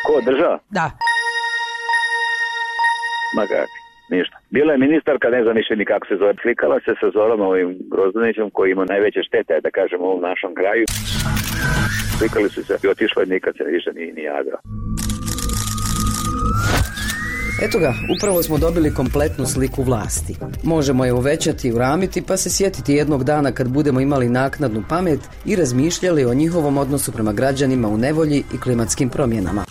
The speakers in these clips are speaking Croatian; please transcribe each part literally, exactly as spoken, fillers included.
Ko, država? Da. Ma kako, ništa. Bila je ministarka, ne znam više ni kako se zove, slikala se sa Zorom ovim Grozdanićem koji ima najveće štete, da kažemo, u ovom našem kraju. Slikali su se i otišla i nikad se više nije ni javila. Eto ga, upravo smo dobili kompletnu sliku vlasti. Možemo je uvećati i uramiti pa se sjetiti jednog dana kad budemo imali naknadnu pamet i razmišljali o njihovom odnosu prema građanima u nevolji i klimatskim promjenama.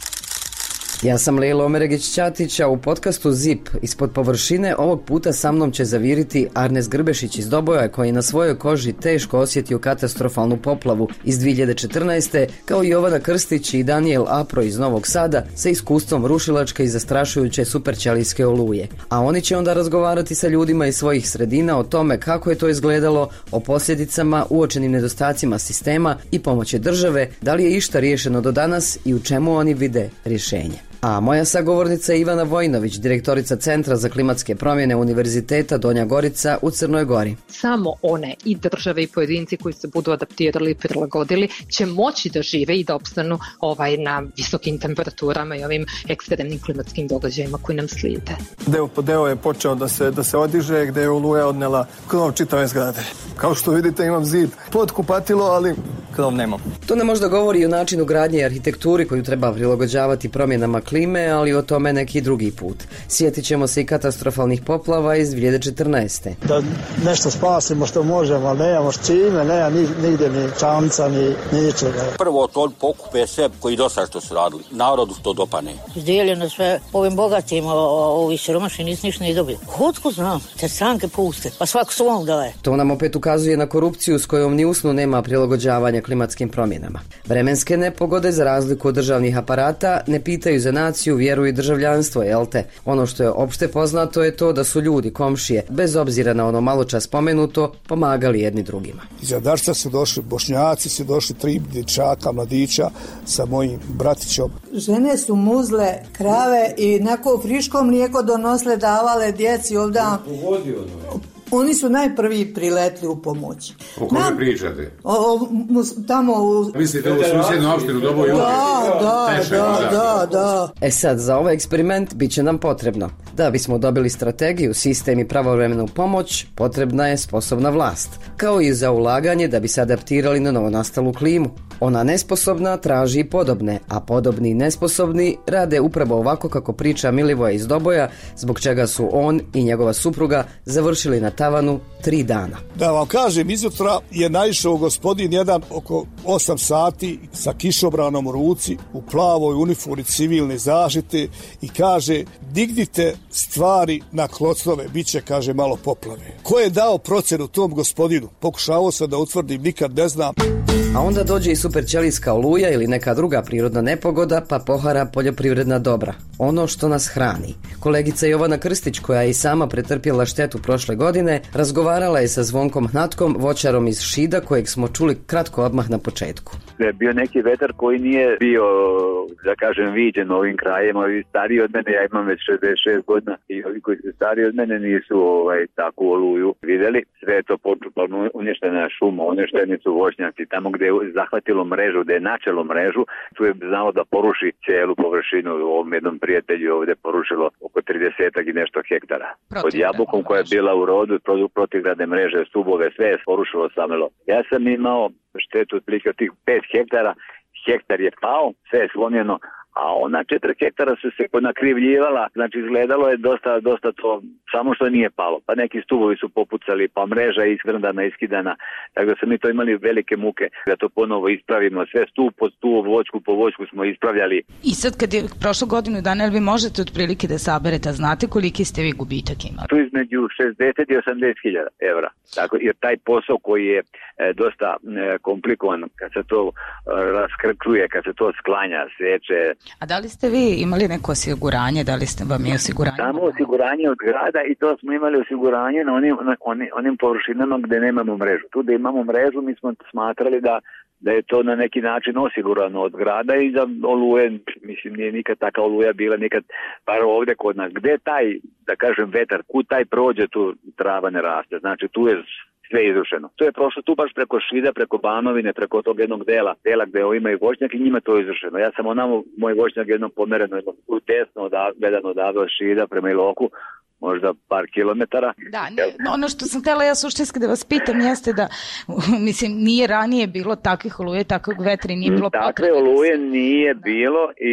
Ja sam Lejla Omeregić-Ćatić, a u podcastu Zip ispod površine ovog puta sa mnom će zaviriti Arnes Grbešić iz Doboja, koji na svojoj koži teško osjetio katastrofalnu poplavu iz dvije hiljade četrnaeste, kao i Jovana Krstić i Daniel Apro iz Novog Sada sa iskustvom rušilačke i zastrašujuće superćelijske oluje. A oni će onda razgovarati sa ljudima iz svojih sredina o tome kako je to izgledalo, o posljedicama, uočenim nedostacima sistema i pomoći države, da li je išta riješeno do danas i u čemu oni vide rješenje. A moja sagovornica je Ivana Vojnović, direktorica Centra za klimatske promjene Univerziteta Donja Gorica u Crnoj Gori. Samo one i države i pojedinci koji se budu adaptirali i prilagodili će moći da žive i da opstanu ovaj, na visokim temperaturama i ovim ekstremnim klimatskim događajima koji nam slijede. Deo po deo je počeo da se, da se odiže, gde je oluja odnela krov čitave zgrade. Kao što vidite imam zid pod kupatilo, ali krov nemam. To nam možda govori i o načinu gradnje i arhitekturi koju treba prilagođavati promjenama klime, ali o tome neki drugi put. Sjetit ćemo se i katastrofalnih poplava iz dvije hiljade četrnaeste. Da nešto spasimo što možemo, ali nemamo s čime, nema nigdje ni čamca, ni, ni ničega. Prvo to pokupe sve koji do sada što su radili. Narodu to dopane. Izdijeljeno sve ovim bogatim, ovi siromašni nisu ništa ne dobili. Otko znam, te stranke puste, pa svako svom daje. To nam opet ukazuje na korupciju s kojom ni usnu nema prilagođavanja klimatskim promjenama. Vremenske nepogode, za razliku od državnih aparata, ne pitaju za naciju, vjeru i državljanstvo, jel te? Ono što je opšte poznato je to da su ljudi, komšije, bez obzira na ono malo čas spomenuto, pomagali jedni drugima. Iz Jadarca su došli Bošnjaci, su došli tri dječaka, mladića sa mojim bratićom. Žene su muzle krave i nako friško mlijeko donosle, davale djeci ovdje. Oni su najprvi priletli u pomoć. O kome Nam, pričate? O, o, tamo u... Mislite u susjednu opštinu Doboj? Da, da, da, da, da. E sad, za ovaj eksperiment bit će nam potrebno. Da bismo dobili strategiju, sistem i pravovremenu pomoć, potrebna je sposobna vlast. Kao i za ulaganje da bi se adaptirali na novonastalu klimu. Ona nesposobna traži podobne, a podobni i nesposobni rade upravo ovako kako priča Milivoje iz Doboja, zbog čega su on i njegova supruga završili na tavanu tri dana. Da vam kažem, izutra je naišao gospodin jedan oko osam sati sa kišobranom u ruci, u plavoj uniformi civilne zaštite i kaže, dignite stvari na klocnove, bit će, kaže, malo poplave. Ko je dao procenu tom gospodinu? Pokušavao sam da utvrdim, nikad ne znam. A onda dođe i superćelijska oluja ili neka druga prirodna nepogoda, pa pohara poljoprivredna dobra. Ono što nas hrani. Kolegica Jovana Krstić, koja je i sama pretrpjela štetu prošle godine, razgovarala je sa Zvonkom Hnatkom, voćarom iz Šida, kojeg smo čuli kratko odmah na početku. Je bio neki vetar koji nije bio, da kažem, viđen ovim krajem. Ovi stariji od mene, ja imam već šezdeset šest godina, i ovi koji su stariji od mene nisu ovaj, takvu oluju vidjeli. Sve je to počupano, uništena šuma, uništeni su voćnjaci. Tamo gdje je zahvatilo mrežu, gdje je načelo mrežu, tu je znao da poruši cijelu površinu. U ovom jednom prijatelju ovdje porušilo oko trideset i nešto hektara. Pod jabukom koja je bila u rodu, protivgradne mreže, stubove, sve je porušilo samelo. Ja sam imao štetu otprilike od tih pet hektara, hektar je pao, sve je slomljeno, a ona četiri hektara su se nakrivljivala, znači izgledalo je dosta, dosta to, samo što nije palo. Pa neki stubovi su popucali, pa mreža je iskrndana, iskidana, tako da smo mi to imali velike muke da to ponovo ispravimo. Sve stup po stup, voćku po voćku smo ispravljali. I sad kad je prošlo godinu dana, vi možete otprilike da saberete, znate koliki ste vi gubitak imali? Tu između šezdeset i osamdeset hiljada evra. Tako, jer taj posao koji je e, dosta e, komplikovan, kad se to e, raskrčuje, kad se to sklanja, seče. A da li ste vi imali neko osiguranje, da li ste vam je osiguranje? Samo osiguranje od grada i to smo imali osiguranje na onim, na onim, onim površinama gdje nemamo mrežu. Tu da imamo mrežu mi smo smatrali da da je to na neki način osigurano od grada i za oluje, mislim, nije nikad taka oluja bila, nikad, bar ovdje kod nas. Gdje taj, da kažem, vetar, kud taj prođe, tu trava ne raste. Znači, tu je sve izrušeno. To je prošlo tu baš preko Šida, preko Banovine, preko tog jednog dela, dela gde imaju voćnjak i njima to je izrušeno. Ja sam onamo, moj voćnjak jednom pomereno, jednom desno gledano odavde od Šida prema Iloku, možda par kilometara. Da, ne, ono što sam htjela ja suštinski da vas pitam jeste da, mislim, nije ranije bilo takvih oluje, takvog vetra i nije bilo potrebe. Takve oluje nije bilo i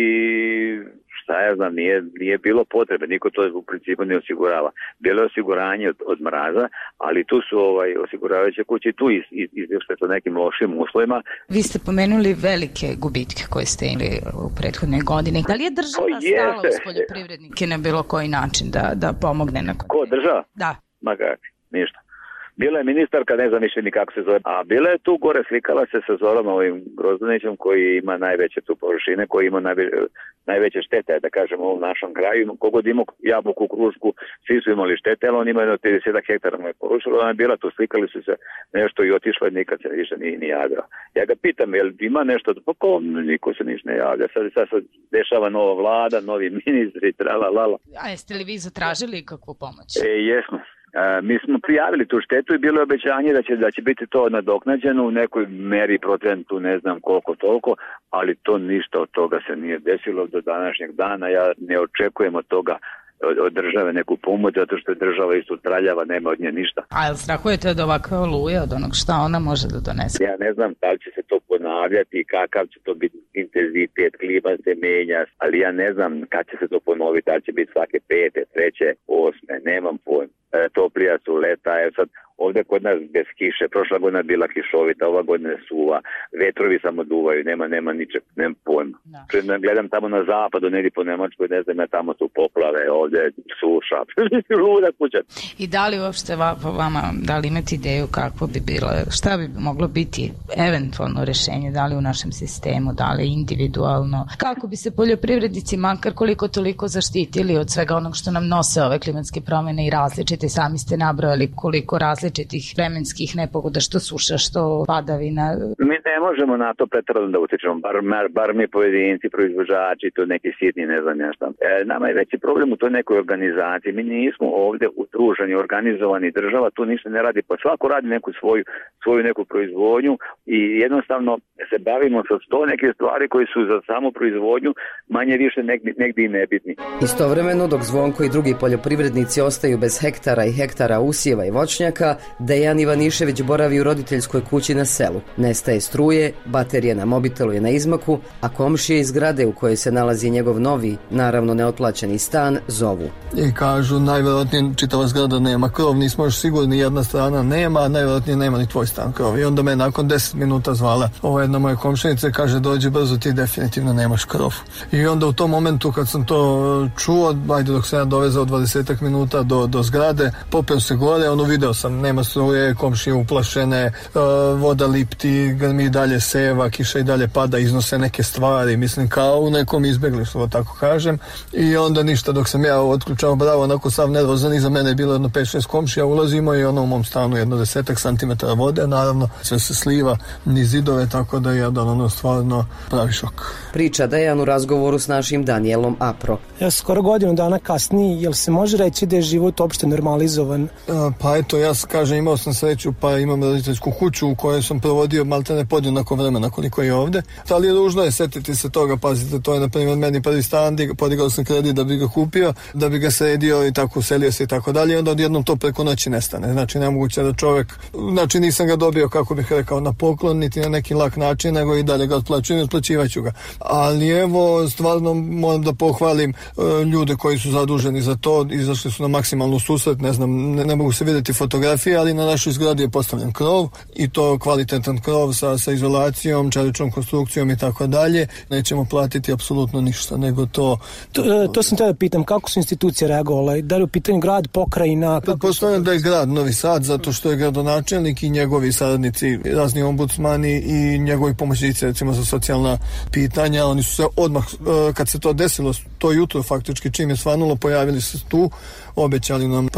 šta ja znam, nije, nije bilo potrebe, niko to u principu ne osigurava. Bilo je osiguranje od, od mraza, ali tu su ovaj, osiguravajuće kuće tu iz, iz, izvješće sa nekim lošim uslovima. Vi ste pomenuli velike gubitke koje ste imali u prethodnoj godini. Da li je država stala uz poljoprivrednike na bilo koji način da, da pomogne? Na Ko, država? Da. Ma kak, ništa. Bila je ministarka, ne znam više ni kako se zove, a bila je tu gore, slikala se sa Zorom ovim Grozdanićem koji ima najveće tu površine, koji ima najve, najveće štete, da kažemo, u ovom našem kraju. Kogod imao jabuku u Krušku, svi su imali štete, ali on ima jedno trideset hektara mu je porušilo, ona je bila tu, slikali su se nešto i otišla i nikad se više ni, ni javila. Ja ga pitam, jel ima nešto, pa ko, niko se niš ne javlja, sad, sad se dešava nova vlada, novi ministri, trala, lala. A jeste li vi zatražili kakvu pomoć? E, jesmo. E, mi smo prijavili tu štetu i bilo je obećanje da će, da će biti to nadoknađeno u nekoj meri, procentu, ne znam koliko toliko, ali to ništa od toga se nije desilo do današnjeg dana. Ja ne očekujem od toga od, od države neku pomoć, zato što je država isto traljava, nema od nje ništa. A jel strahujete od ovakve oluje, od onog šta ona može da donese? Ja ne znam da li će se to ponavljati, kakav će to biti intenzitet, klima se menja, ali ja ne znam kad će se to ponoviti, da li će biti svake pete, treće, osme, nemam pojma. E, toplija su leta, je sad ovdje kod nas bez kiše, prošla godina bila kišovita, ova godina je suva, vetrovi samo duvaju, nema, nema ničeg, nema pojma. Da. Gledam tamo na zapadu, negdje po Nemačkoj, ne znam, ja tamo su poplave, ovdje suša, luda kuća. I da li uopšte va, vama, da li imate ideju kako bi bilo, šta bi moglo biti eventualno rešenje, da li u našem sistemu, da li individualno, kako bi se poljoprivrednici makar koliko toliko zaštitili od svega onog što nam nose ove klimatske promjene i različite, sami ste nabrojali koliko različitih vremenskih nepogoda, što suša, što padavina. Mi ne možemo na to pretjerano da utičemo, bar, bar mi pojedinci, proizvođači, to neki sitni, ne znam ja šta. E, nama je veći problem u toj nekoj organizaciji. Mi nismo ovdje udruženi, organizovani, država tu ništa ne radi, pa svako radi neku svoju, svoju neku proizvodnju i jednostavno se bavimo sa sto neke stvari koji su za samu proizvodnju manje više negdje, negdje i nebitni. Istovremeno, dok Zvonko i drugi poljoprivrednici ostaju bez hektara i hektara usjeva i voćnjaka, Dejan Ivanišević boravi u roditeljskoj kući na selu. Nestaje struje, baterija na mobitelu je na izmaku, a komšije iz zgrade u kojoj se nalazi njegov novi, naravno neotplaćeni stan, zovu. I kažu, najvjerojatnije čitava zgrada nema krov, nismo još sigurni, jedna strana nema, a najvjerojatnije nema ni tvoj stan krov. I onda me nakon deset minuta zvala ova jedna moja komšinica, kaže, dođi brzo, ti definitivno nemaš krov. I onda u tom momentu kad sam to čuo, ajde dok sam ja dovezao dvadesetak minuta do, do zgrade, popeo se gore, ono video sam, nema struje, komšije uplašene, uh, voda lipti, grmi dalje seva, kiša i dalje pada, iznose neke stvari, mislim kao u nekom izbjeglištvu, tako kažem. I onda ništa, dok sam ja otključao bravo, onako sav nervozan, iza mene je bilo jedno pet šest komšija, ulazimo i ono u mom stanu jedno desetak santimetara vode, naravno sve se sliva niz zidove, tako da je jedan ono stvarno pravi šok. Priča Dejan u razgovoru s našim Danielom Apro. Ja skoro godinu dana kasnije, jel se može reći da je život uopšte normalizovan? A, pa eto, ja kažem, imao sam sreću, pa imam roditeljsku kuću u kojoj sam provodio maltene podjednako vremena koliko je ovde. Ali je ružno je setiti se toga, pazite, to je na primjer meni prvi stan, podigao sam kredit da bi ga kupio, da bi ga sredio i tako uselio se i tako dalje, i onda odjednom to preko noći nestane. Znači nemoguće da čovjek, znači nisam ga dobio, kako bih rekao, na poklon, niti na neki lak način, nego i dalje ga otplaćujem i otplaćivaću ga. Ali evo, stvarno moram da pohvalim uh, ljude koji su zaduženi za to, izašli su na maksimalnu susret, ne znam, ne, ne mogu se vidjeti fotografije, ali na našoj zgradi je postavljen krov i to kvalitetan krov sa, sa izolacijom, čeličnom konstrukcijom i tako dalje. Nećemo platiti apsolutno ništa, nego to... To, to, to sam te da pitam, kako su institucije reagovale? Da li u pitanju grad, pokrajina? Pretpostavljam da je grad Novi Sad, zato što je gradonačelnik i njegovi saradnici, razni ombudsmani i njegovi pomoćnici, recimo za socijalna pitanja, oni su se odmah, kad se to desilo, to jutro faktički čim je svanulo, pojavili se tu, obećali nam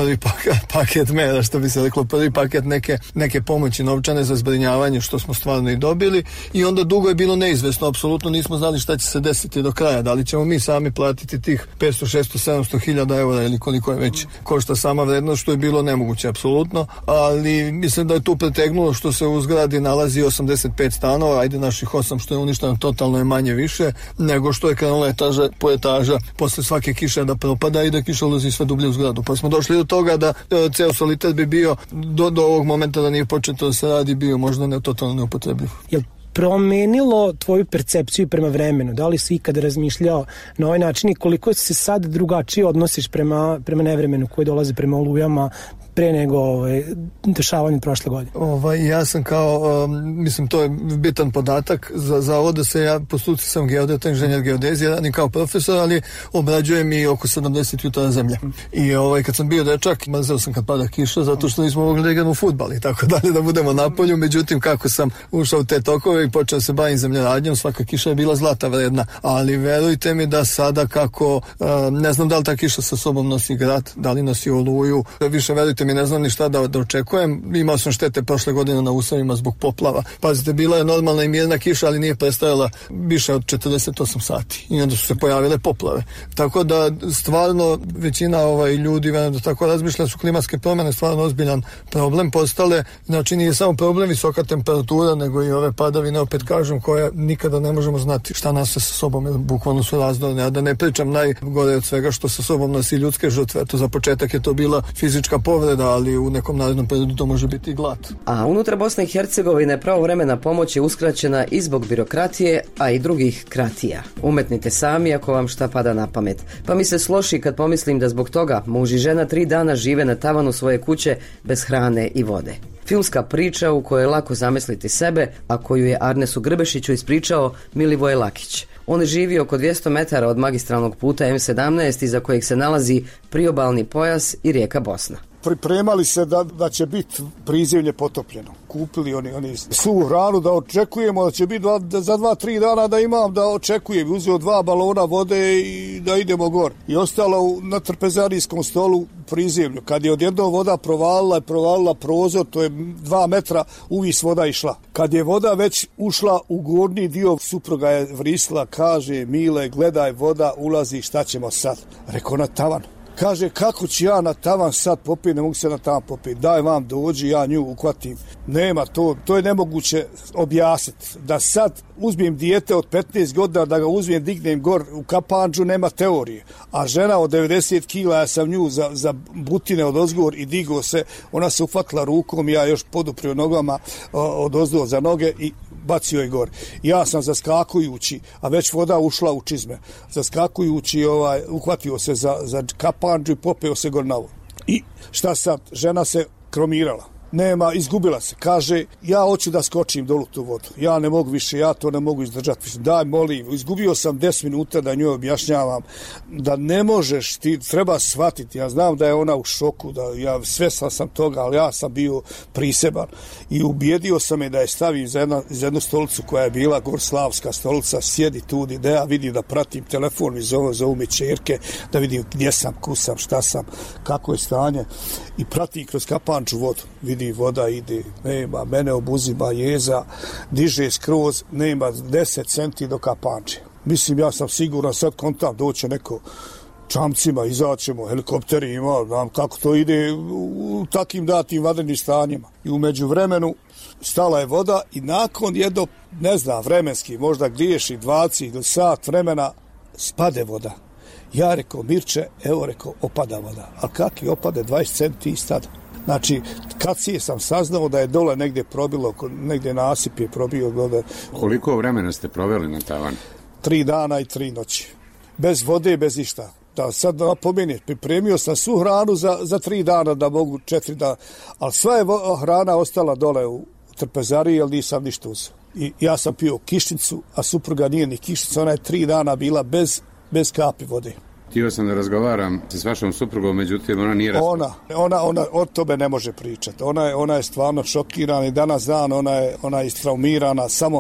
prvi paket, paket mera, što bi se reklo, prvi paket neke, neke pomoći novčane za zbrinjavanje, što smo stvarno i dobili, i onda dugo je bilo neizvesno, apsolutno nismo znali šta će se desiti do kraja, da li ćemo mi sami platiti tih petsto, šesto, sedamsto hiljada eura ili koliko je već košta sama vrednost, što je bilo nemoguće apsolutno, ali mislim da je tu pretegnulo što se u zgradi nalazi osamdeset pet stanova, ajde naših osam što je uništeno totalno je manje više nego što je krenula etaža po etaža posle svake kiše da propada i da kiša ulazi sve dublje u zgradu. Pa smo došli do toga da e, ceo solitet bi bio do, do ovog momenta da nije početo da se radi bio možda ne totalno neupotrebljiv. Jel promenilo tvoju percepciju prema vremenu? Da li si ikada razmišljao na ovaj način i koliko se sad drugačije odnosiš prema, prema nevremenu koji dolazi prema olujama pre nego ovaj, dešavanje prošle godine? Ovaj, ja sam kao, um, mislim, to je bitan podatak, za, za ovo da se ja po struci sam geodeta, inženjer geodezije, radim kao profesor, ali obrađujem i oko sedamdeset jutara zemlje. I ovaj, kad sam bio dečak, mrzeo sam kad pada kiša, zato što nismo mogli da igramo fudbal i tako dalje, da budemo na polju, međutim, kako sam ušao u te tokove i počeo se bavim zemljoradnjom, svaka kiša je bila zlata vredna, ali verujte mi da sada kako, uh, ne znam da li ta kiša sa sobom nosi grad, da li nosi oluju, više verujte mi, ne znam ni šta da, da očekujem. Imao sam štete prošle godine na usavima zbog poplava. Pazite, bila je normalna i mirna kiša, ali nije prestajala više od četrdeset osam sati. I onda su se pojavile poplave. Tako da stvarno većina ovaj, ljudi da tako razmišlja su klimatske promjene stvarno ozbiljan problem postale. Znači nije samo problem visoka temperatura, nego i ove padavine, opet kažem, koje nikada ne možemo znati šta nas sa sobom, bukvalno su razdorne. A da ne pričam najgore od svega što sa sobom nosi ljudske žrtve. To za početak je to bila fizička povreda, ali u nekom narednom periodu to može biti i glad. A unutar Bosne i Hercegovine pravovremena pomoć je uskraćena i zbog birokratije, a i drugih kratija. Umetnite sami ako vam šta pada na pamet. Pa mi se sloši kad pomislim da zbog toga muž i žena tri dana žive na tavanu svoje kuće bez hrane i vode. Filmska priča u kojoj je lako zamisliti sebe, a koju je Arnesu Grbešiću ispričao Milivoje Lakić. On živi oko dvjesto metara od magistralnog puta em sedamnaest iza kojeg se nalazi priobalni pojas i rijeka Bosna. Pripremali se da, da će biti prizemlje potopljeno. Kupili oni, oni svu hranu da očekujemo da će biti dva, da za dva, tri dana da imam, da očekujem. Uzeo dva balona vode i da idemo gor. I ostalo na trpezarijskom stolu prizemlju. Kad je odjednom voda provalila, provalila prozor, to je dva metra, uvis voda išla. Kad je voda već ušla u gornji dio, supruga je vrisla, kaže, Mile, gledaj, voda ulazi, šta ćemo sad? Rekao, na tavan. Kaže, kako ću ja na tavan sad popiti, ne mogu se na tavan popiti, daj vam dođi, ja nju uhvatim. Nema to, to je nemoguće objasniti. Da sad uzmem dijete od petnaest godina, da ga uzmem, dignem gor u kapanđu, nema teorije. A žena od devedeset kila, ja sam nju za, za butine od ozgor i digo se, ona se uhvatila rukom, ja još poduprio nogama od ozdo za noge i bacio je gor. Ja sam zaskakujući, a već voda ušla u čizme, zaskakujući, ovaj, uhvatio se za, za kapanđu i popeo se gor na vodu. I šta sad? Žena se kromirala. Nema, izgubila se. Kaže, ja hoću da skočim dolu tu vodu. Ja ne mogu više, ja to ne mogu izdržati. Daj, molim, izgubio sam deset minuta da njoj objašnjavam da ne možeš, ti treba shvatiti. Ja znam da je ona u šoku, da ja svestan sam toga, ali ja sam bio priseban. I ubijedio sam je da je stavim za, jedna, za jednu stolicu koja je bila gorslavska stolica, sjedi tu da ja vidim da pratim telefon i zove, zovu mi čerke, da vidim gdje sam, kusam, šta sam, kako je stanje. I pratim kroz kapanču vodu. Vidi, voda ide, nema, mene obuzima jeza, diže skroz, nema deset centi do kapanče. Mislim, ja sam siguran, sad kontam, doće neko čamcima, izaćemo, helikopteri ima, znam kako to ide u takim datim vanrednim stanjima. I umeđu vremenu stala je voda i nakon jedno, ne znam, vremenski, možda griješi dvadeset ili sat vremena, spade voda. Ja rekao, Mirče, evo rekao, opada voda. A kakvi opade, dvadeset centi i stada. Znači, kad si sam saznao da je dole negdje probilo, negdje nasip je probio dole. Koliko vremena ste proveli na tavanu? Tri dana i tri noći. Bez vode, bez ništa. Da, sad napomeni, pripremio sam svu hranu za, za tri dana, da mogu četiri dana. Ali sva je hrana ostala dole u trpezariji, jer nisam ništa uzeo. I ja sam pio kišnicu, a supruga nije ni kišnica. Ona je tri dana bila bez, bez kapi vode. Htio sam da razgovaram s vašom suprugom, međutim ona nije razgovarala. Ona, ona, ona o tome ne može pričati. Ona je, ona je stvarno šokirana i danas dan ona je, ona je istraumirana. Samo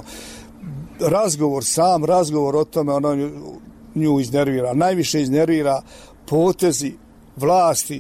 razgovor, sam razgovor o tome, ona nju iznervira. Najviše iznervira potezi vlasti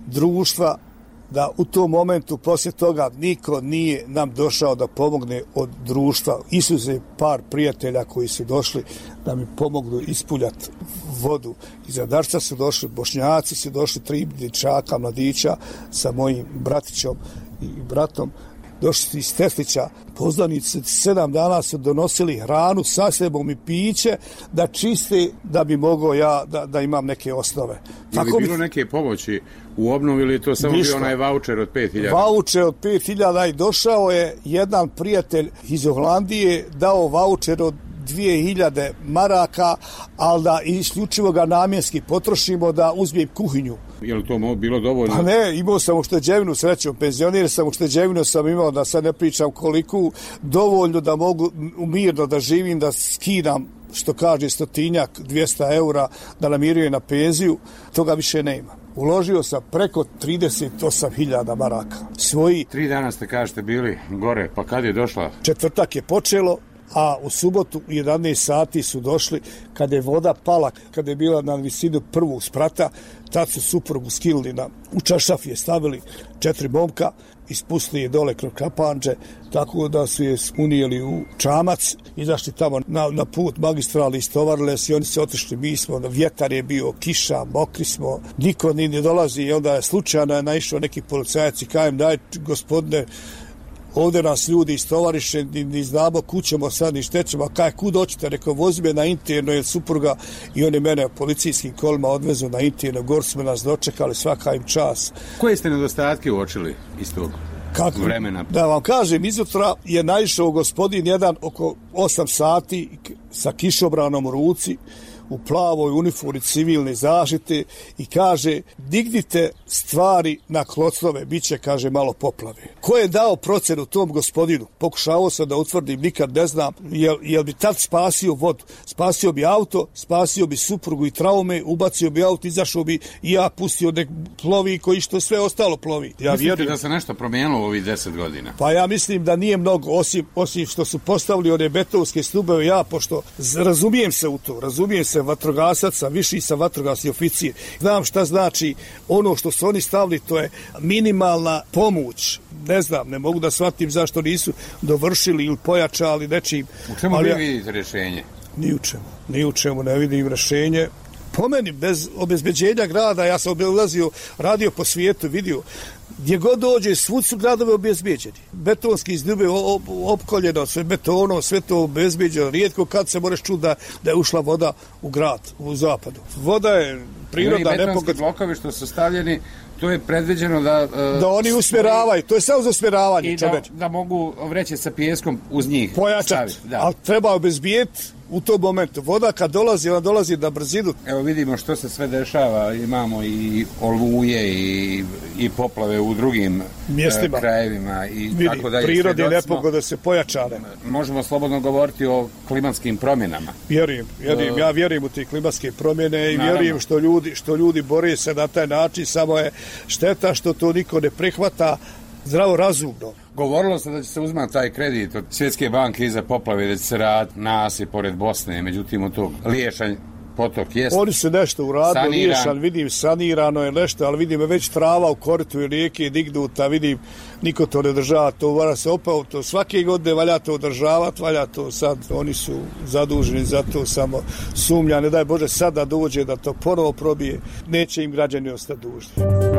društva, da u tom momentu poslije toga niko nije nam došao da pomogne od društva. Isuze par prijatelja koji su došli da mi pomognu ispuljati vodu. Iz Radarca su došli, Bošnjaci su došli, tri dječaka, mladića sa mojim bratićom i bratom. Došli su iz Teslića, poznanici sedam dana su donosili hranu sa sebom i piće da čiste, da bi mogao ja da, da imam neke osnove. Je li bilo neke pomoći u obnovi ili je to samo bio onaj vaučer od pet hiljada? Vaučer od pet hiljada i došao je jedan prijatelj iz Holandije, dao vaučer od dvije hiljade maraka, ali da isključivo ga namjenski potrošimo da uzmem kuhinju. Je li to bilo dovoljno? Pa ne, imao sam ušteđevinu, srećom, penzionir sam, ušteđevinu sam imao, da sad ne pričam koliku, dovoljno da mogu mirno da živim, da skidam, što kaže, stotinjak, dvjesto eura, da namirujem na penziju, toga više nema. Uložio sam preko trideset osam hiljada maraka. Svoji... Tri dana ste, kažete, bili gore, pa kad je došla? Četvrtak je počelo, a u subotu u jedanaest sati su došli, kada je voda pala, kada je bila na visinu prvog sprata, tad su suprugu skilili na, u čaršaf je stavili četiri momka, ispustili je dole kroz kapanđe, tako da su je unijeli u čamac, izašli tamo na, na put magistrali, istovarile se i oni se otišli, mi smo, vjetar je bio, kiša, mokri smo, niko ni ne dolazi i onda je slučajno je naišao neki policajac i kajem, daj gospodine, ovdje nas ljudi istovariše, ni, ni znamo kućemo sad, ni štećemo, kaj kud hoćete, rekao, vozi me na interno, jer supruga i oni mene policijskim kolima odvezu na interno, gor smo nas dočekali, svaka im čas. Koje ste nedostatke uočili iz tog Kako? vremena? Da vam kažem, izutra je naišao gospodin jedan oko osam sati sa kišobranom u ruci, u plavoj uniformi civilne zaštite i kaže, dignite stvari na klocnove, bit će, kaže, malo poplave. Ko je dao procenu tom gospodinu? Pokušavao sam da utvrdim, nikad ne znam, jel, jel bi tad spasio vodu? Spasio bi auto, spasio bi suprugu i traume, ubacio bi auto, izašao bi i ja pustio nek plovi koji što sve ostalo plovi. Ja Mislite vjerujem da se nešto promijenilo u ovih deset godina? Pa ja mislim da nije mnogo, osim, osim što su postavili one betonske stubeve, ja, pošto razumijem se u to, razumijem se vatrogasac sam, viši sam vatrogasni oficir. Znam šta znači ono što su oni stavili, to je minimalna pomoć. Ne znam, ne mogu da shvatim zašto nisu dovršili ili pojačali nečim. U čemu ali vi ja, vidite rješenje? Ni u čemu, ni u čemu ne vidim rješenje. Po meni, bez obezbeđenja grada, ja sam obilazio, radio po svijetu, vidio, gdje god dođe, svud su gradove obezbeđeni. Betonski izdube op, opkoljeno, sve betonom, sve to obezbeđeno. Rijetko kad se moraš čuti da, da je ušla voda u grad, u zapadu. Voda je prirodna nepogoda. Betonski blokovi što su stavljeni, to je predviđeno da... Uh, da oni usmjeravaju, to je samo za usmjeravanje. I da, da mogu vreće sa pijeskom uz njih pojačati, ali treba obezbijeti u tom momentu. Voda kad dolazi, ona dolazi na brzinu. Evo vidimo što se sve dešava, imamo i oluje i, i poplave u drugim mjestima, krajevima i vidi, tako dalje. Prirodne nepogode se pojačane. Možemo slobodno govoriti o klimatskim promjenama. Vjerujem, vjerujem, ja vjerujem u te klimatske promjene i naravno, vjerujem što ljudi, što ljudi bore se na taj način, samo je šteta što to niko ne prihvata zdravo razumno. Govorilo se da će se uzmati taj kredit od Svjetske banke iza poplave, da će se raditi nasip pored Bosne, međutim od tog Liješanj potok jest. Oni su nešto uradili, Liješan, vidim, sanirano je nešto, ali vidim već trava u koritu rijeke dignuta, vidim, niko to ne država, to mora se opao, to svake godine valja to održavati, valja to sad, oni su zaduženi za to, samo sumnja, ne daj Bože sad da dođe da to ponovo probije, neće im građani ostati dužni.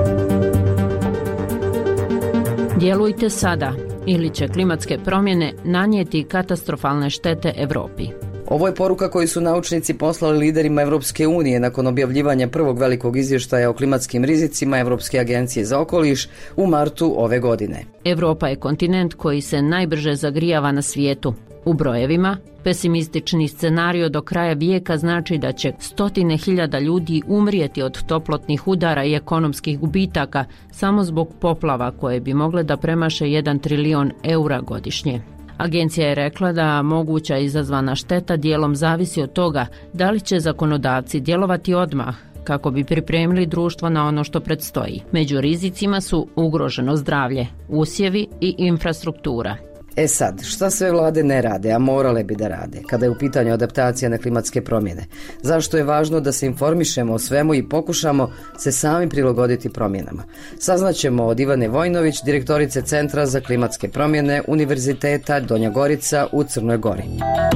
Djelujte sada ili će klimatske promjene nanijeti katastrofalne štete Europi. Ovo je poruka koju su naučnici poslali liderima Evropske unije nakon objavljivanja prvog velikog izvještaja o klimatskim rizicima Evropske agencije za okoliš u martu ove godine. Europa je kontinent koji se najbrže zagrijava na svijetu. U brojevima, pesimistični scenario do kraja vijeka znači da će stotine hiljada ljudi umrijeti od toplotnih udara i ekonomskih gubitaka samo zbog poplava koje bi mogle da premaše jedan trilion eura godišnje. Agencija je rekla da moguća izazvana šteta dijelom zavisi od toga da li će zakonodavci djelovati odmah kako bi pripremili društvo na ono što predstoji. Među rizicima su ugroženo zdravlje, usjevi i infrastruktura. E sad, šta sve vlade ne rade, a morale bi da rade, kada je u pitanju adaptacija na klimatske promjene? Zašto je važno da se informišemo o svemu i pokušamo se sami prilagoditi promjenama? Saznaćemo od Ivane Vojnović, direktorice Centra za klimatske promjene Univerziteta Donja Gorica u Crnoj Gori.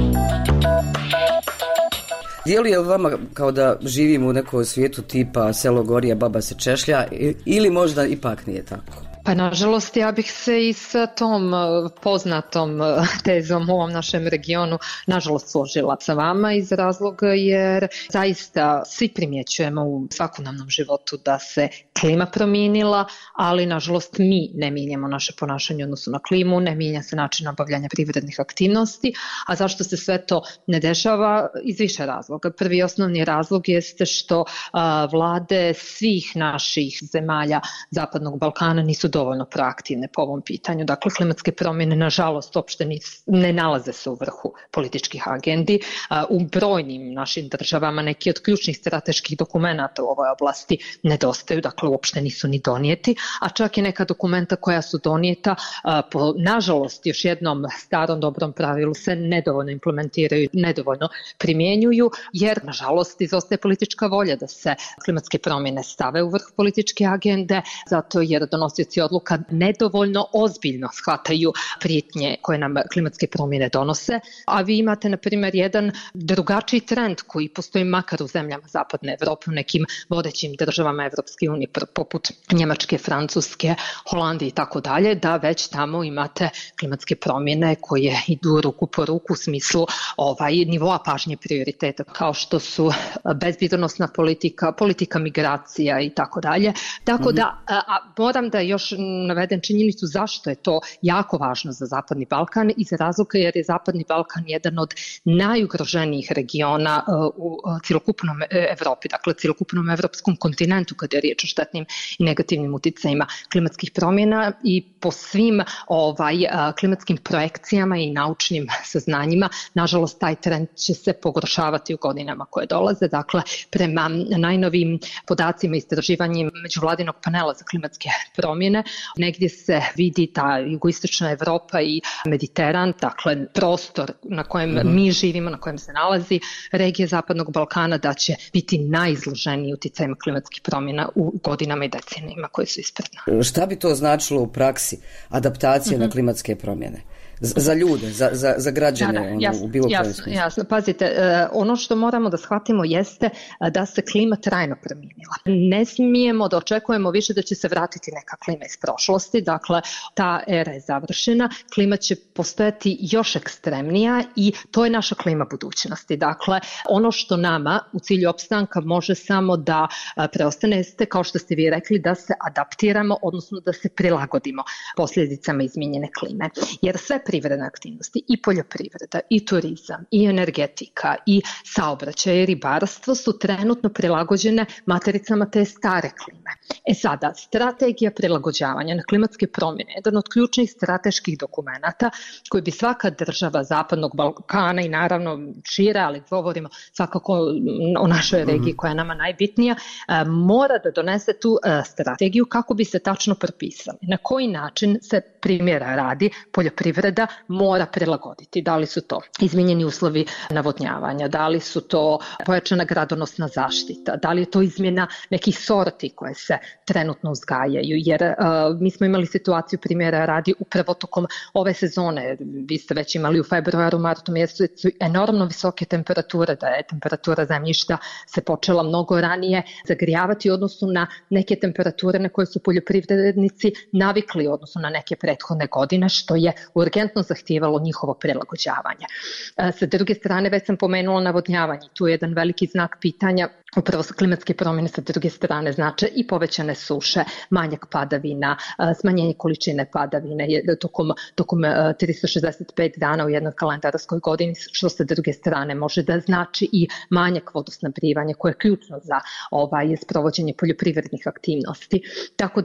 Djeluje li vama kao da živimo u nekom svijetu tipa selo gori, a baba se češlja, ili možda ipak nije tako? Pa nažalost ja bih se i sa tom poznatom tezom u ovom našem regionu nažalost složila sa vama iz razloga jer zaista svi primjećujemo u svakodnevnom životu da se klima promijenila, ali nažalost mi ne mijenjamo naše ponašanje u odnosu na klimu, ne mijenja se način obavljanja privrednih aktivnosti, a zašto se sve to ne dešava? Iz više razloga. Prvi osnovni razlog jeste što a, vlade svih naših zemalja Zapadnog Balkana nisu dovoljno proaktivne po ovom pitanju. Dakle, klimatske promjene nažalost uopšte ne nalaze se u vrhu političkih agendi. U brojnim našim državama neki od ključnih strateških dokumenata u ovoj oblasti nedostaju, dakle uopšte nisu ni donijeti, a čak i neka dokumenta koja su donijeta po, nažalost, još jednom starom dobrom pravilu se nedovoljno implementiraju, nedovoljno primjenjuju, jer nažalost izostaje politička volja da se klimatske promjene stave u vrh političke agende, zato jer donosioci odluka nedovoljno ozbiljno shvataju prijetnje koje nam klimatske promjene donose, a vi imate na primjer jedan drugačiji trend koji postoji makar u zemljama Zapadne Evrope, u nekim vodećim državama Evropske unije poput Njemačke, Francuske, Holandije i tako dalje, da već tamo imate klimatske promjene koje idu ruku po ruku u smislu ovaj nivoa pažnje prioriteta kao što su bezbjednosna politika, politika migracija i tako dalje. Tako da a, a, moram da još navedem činjenicu zašto je to jako važno za Zapadni Balkan iz razloga jer je Zapadni Balkan jedan od najugroženijih regiona uh, u uh, cjelokupnom Evropi, dakle cjelokupnom evropskom kontinentu kada je riječ o štetnim i negativnim uticajima klimatskih promjena i po svim ovaj, uh, klimatskim projekcijama i naučnim saznanjima, nažalost taj trend će se pogoršavati u godinama koje dolaze. Dakle, prema najnovim podacima i istraživanjima međuvladinog panela za klimatske promjene, negdje se vidi ta jugoistočna Evropa i Mediteran, dakle prostor na kojem mm-hmm. mi živimo, na kojem se nalazi regija Zapadnog Balkana, da će biti najizloženiji uticajima klimatskih promjena u godinama i decenijima koje su ispred nas. Šta bi to značilo u praksi adaptacija mm-hmm. na klimatske promjene? Za ljude, za, za, za građane da, da, jasno, u bilo kojem jasno, smislu. Jasno, pazite, uh, ono što moramo da shvatimo jeste uh, da se klima trajno promijenila. Ne smijemo da očekujemo više da će se vratiti neka klima iz prošlosti, dakle ta era je završena, klima će postojati još ekstremnija i to je naša klima budućnosti. Dakle, ono što nama u cilju opstanka može samo da uh, preostane jeste, kao što ste vi rekli, da se adaptiramo, odnosno da se prilagodimo posljedicama izmijenjene klime. Jer sve privredne aktivnosti, i poljoprivreda, i turizam, i energetika, i saobraćaj, i ribarstvo su trenutno prilagođene matericama te stare klime. E sada, strategija prilagođavanja na klimatske promjene, jedan od ključnih strateških dokumenata koji bi svaka država Zapadnog Balkana i naravno šire, ali govorimo svakako o našoj regiji koja je nama najbitnija, mora da donese tu strategiju kako bi se tačno propisali. Na koji način se primjera radi poljoprivreda mora prilagoditi. Da li su to izmijenjeni uslovi navodnjavanja, da li su to pojačana gradonosna zaštita, da li je to izmjena nekih sorti koje se trenutno uzgajaju, jer uh, mi smo imali situaciju primjera radi upravo tokom ove sezone, vi ste već imali u februaru, martu mjesecu enormno visoke temperature, da je temperatura zemljišta se počela mnogo ranije zagrijavati u odnosu na neke temperature na koje su poljoprivrednici navikli u odnosu na neke prethodne godine, što je urgentno zahtijevalo njihovo prilagođavanje. Sa druge strane, već sam pomenula navodnjavanje. Tu je jedan veliki znak pitanja. Upravo su klimatske promjene sa druge strane znače i povećane suše, manjak padavina, smanjenje količine padavine tokom, tokom tristo šezdeset pet dana u jednoj kalendarskoj godini, što sa druge strane može da znači i manjak vodosnabdijevanja koje je ključno za ovaj, sprovođenje poljoprivrednih aktivnosti. Tako da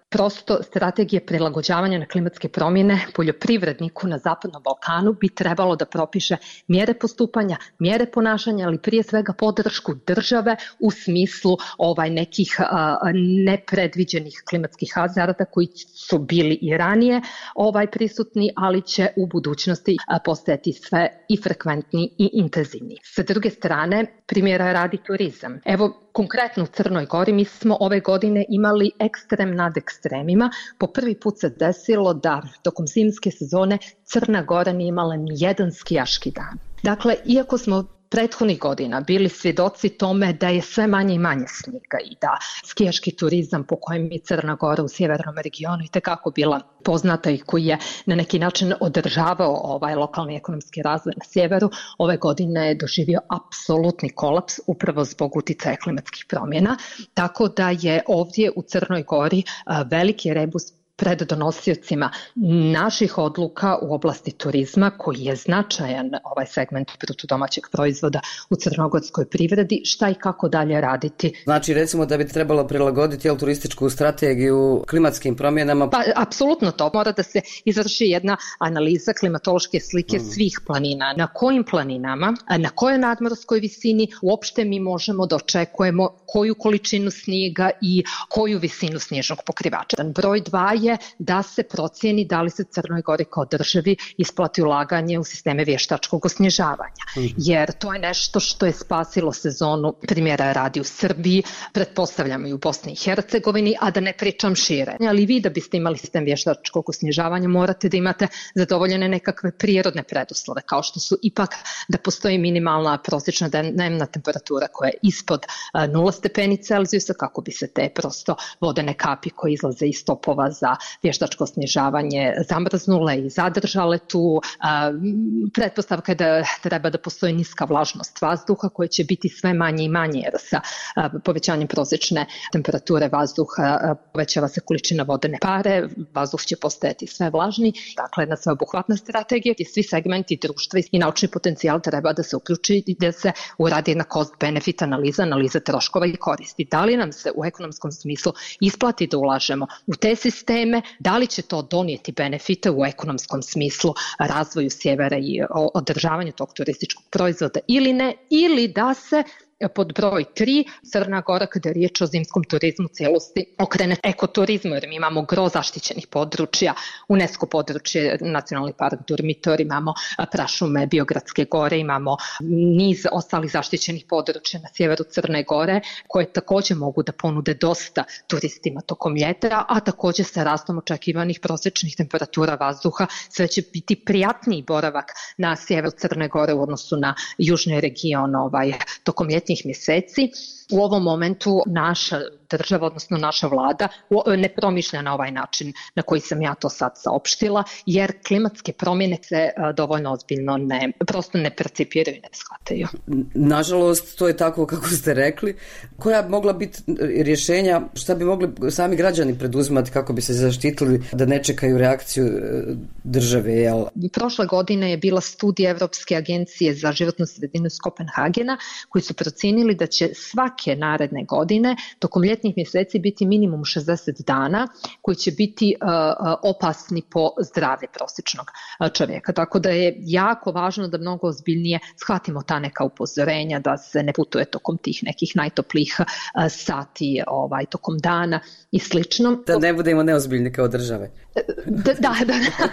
Prosto strategije prilagođavanja na klimatske promjene poljoprivredniku na Zapadnom Balkanu bi trebalo da propiše mjere postupanja, mjere ponašanja, ali prije svega podršku države u smislu ovaj nekih a, nepredviđenih klimatskih hazarda koji su bili i ranije ovaj prisutni, ali će u budućnosti a, postajati sve i frekventniji i intenzivniji. Sa druge strane, primjera radi turizam. Evo, konkretno u Crnoj Gori mi smo ove godine imali ekstrem nad ekstremima. Po prvi put se desilo da tokom zimske sezone Crna Gora nije imala ni jedan skijaški dan. Dakle, iako smo prethodnih godina bili svjedoci tome da je sve manje i manje snijega i da skijaški turizam po kojem je Crna Gora u sjevernom regionu i tekako bila poznata i koji je na neki način održavao ovaj lokalni ekonomski razvoj na sjeveru, ove godine je doživio apsolutni kolaps upravo zbog uticaja klimatskih promjena, tako da je ovdje u Crnoj Gori veliki rebus pred donosiocima naših odluka u oblasti turizma, koji je značajan ovaj segment bruto domaćeg proizvoda u crnogorskoj privredi, šta i kako dalje raditi. Znači, recimo da bi trebalo prilagoditi jel, turističku strategiju klimatskim promjenama? Pa, apsolutno to. Mora da se izvrši jedna analiza klimatološke slike mm. svih planina. Na kojim planinama, na kojoj nadmorskoj visini uopšte mi možemo da očekujemo koju količinu snijega i koju visinu snježnog pokrivača. Broj dva je da se procijeni da li se Crnoj Gori kao državi isplati ulaganje u sisteme vještačkog osnježavanja. Mm-hmm. Jer to je nešto što je spasilo sezonu, primjera radi u Srbiji, pretpostavljamo i u Bosni i Hercegovini, a da ne pričam šire. Ali vi da biste imali sistem vještačkog osnježavanja morate da imate zadovoljene nekakve prirodne preduslove, kao što su ipak da postoji minimalna prosječna dnevna temperatura koja je ispod nula stepeni Celzijusa, kako bi se te prosto vodene kapi koje izlaze iz topova za vještačko snježavanje zamrznule i zadržale tu. Pretpostavka je da treba da postoji niska vlažnost vazduha koja će biti sve manje i manje, jer sa povećanjem prosječne temperature vazduha povećava se količina vodene pare, vazduh će postajati sve vlažniji. Dakle, jedna sveobuhvatna strategija i svi segmenti društva i naučni potencijal treba da se uključi i da se uradi jedna cost-benefit analiza, analiza troškova i koristi. Da li nam se u ekonomskom smislu isplati da ulažemo u te sisteme, da li će to donijeti benefite u ekonomskom smislu razvoju sjevera i održavanju tog turističkog proizvoda ili ne, ili da se pod broj tri, Crna Gora, kada je riječ o zimskom turizmu u cijelosti, okrene ekoturizmu, jer mi imamo gro zaštićenih područja, UNESCO područje, Nacionalni park Durmitor, imamo prašume Biogradske gore, imamo niz ostalih zaštićenih područja na sjeveru Crne Gore, koje također mogu da ponude dosta turistima tokom ljeta, a također sa rastom očekivanih prosječnih temperatura vazduha sve će biti prijatniji boravak na sjeveru Crne Gore u odnosu na južni region ovaj, tokom ljeta mjeseci. U ovom momentu naša država, odnosno naša vlada, ne promišlja na ovaj način na koji sam ja to sad saopštila, jer klimatske promjene se dovoljno ozbiljno ne, prosto ne percipiraju i ne shvataju. Nažalost, to je tako kako ste rekli. Koja bi mogla biti rješenja, šta bi mogli sami građani preduzimati kako bi se zaštitili da ne čekaju reakciju države? Jel? Prošle godine je bila studija Evropske agencije za životnu sredinu iz Kopenhagena, koji su procijenili da će svake naredne godine tokom ljetnih mjeseci biti minimum šezdeset dana koji će biti uh, opasni po zdravlje prosječnog čovjeka. Tako da je jako važno da mnogo ozbiljnije shvatimo ta neka upozorenja, da se ne putuje tokom tih nekih najtoplijih uh, sati ovaj, tokom dana i slično. Da ne budemo neozbiljni kao države. Da, da, da,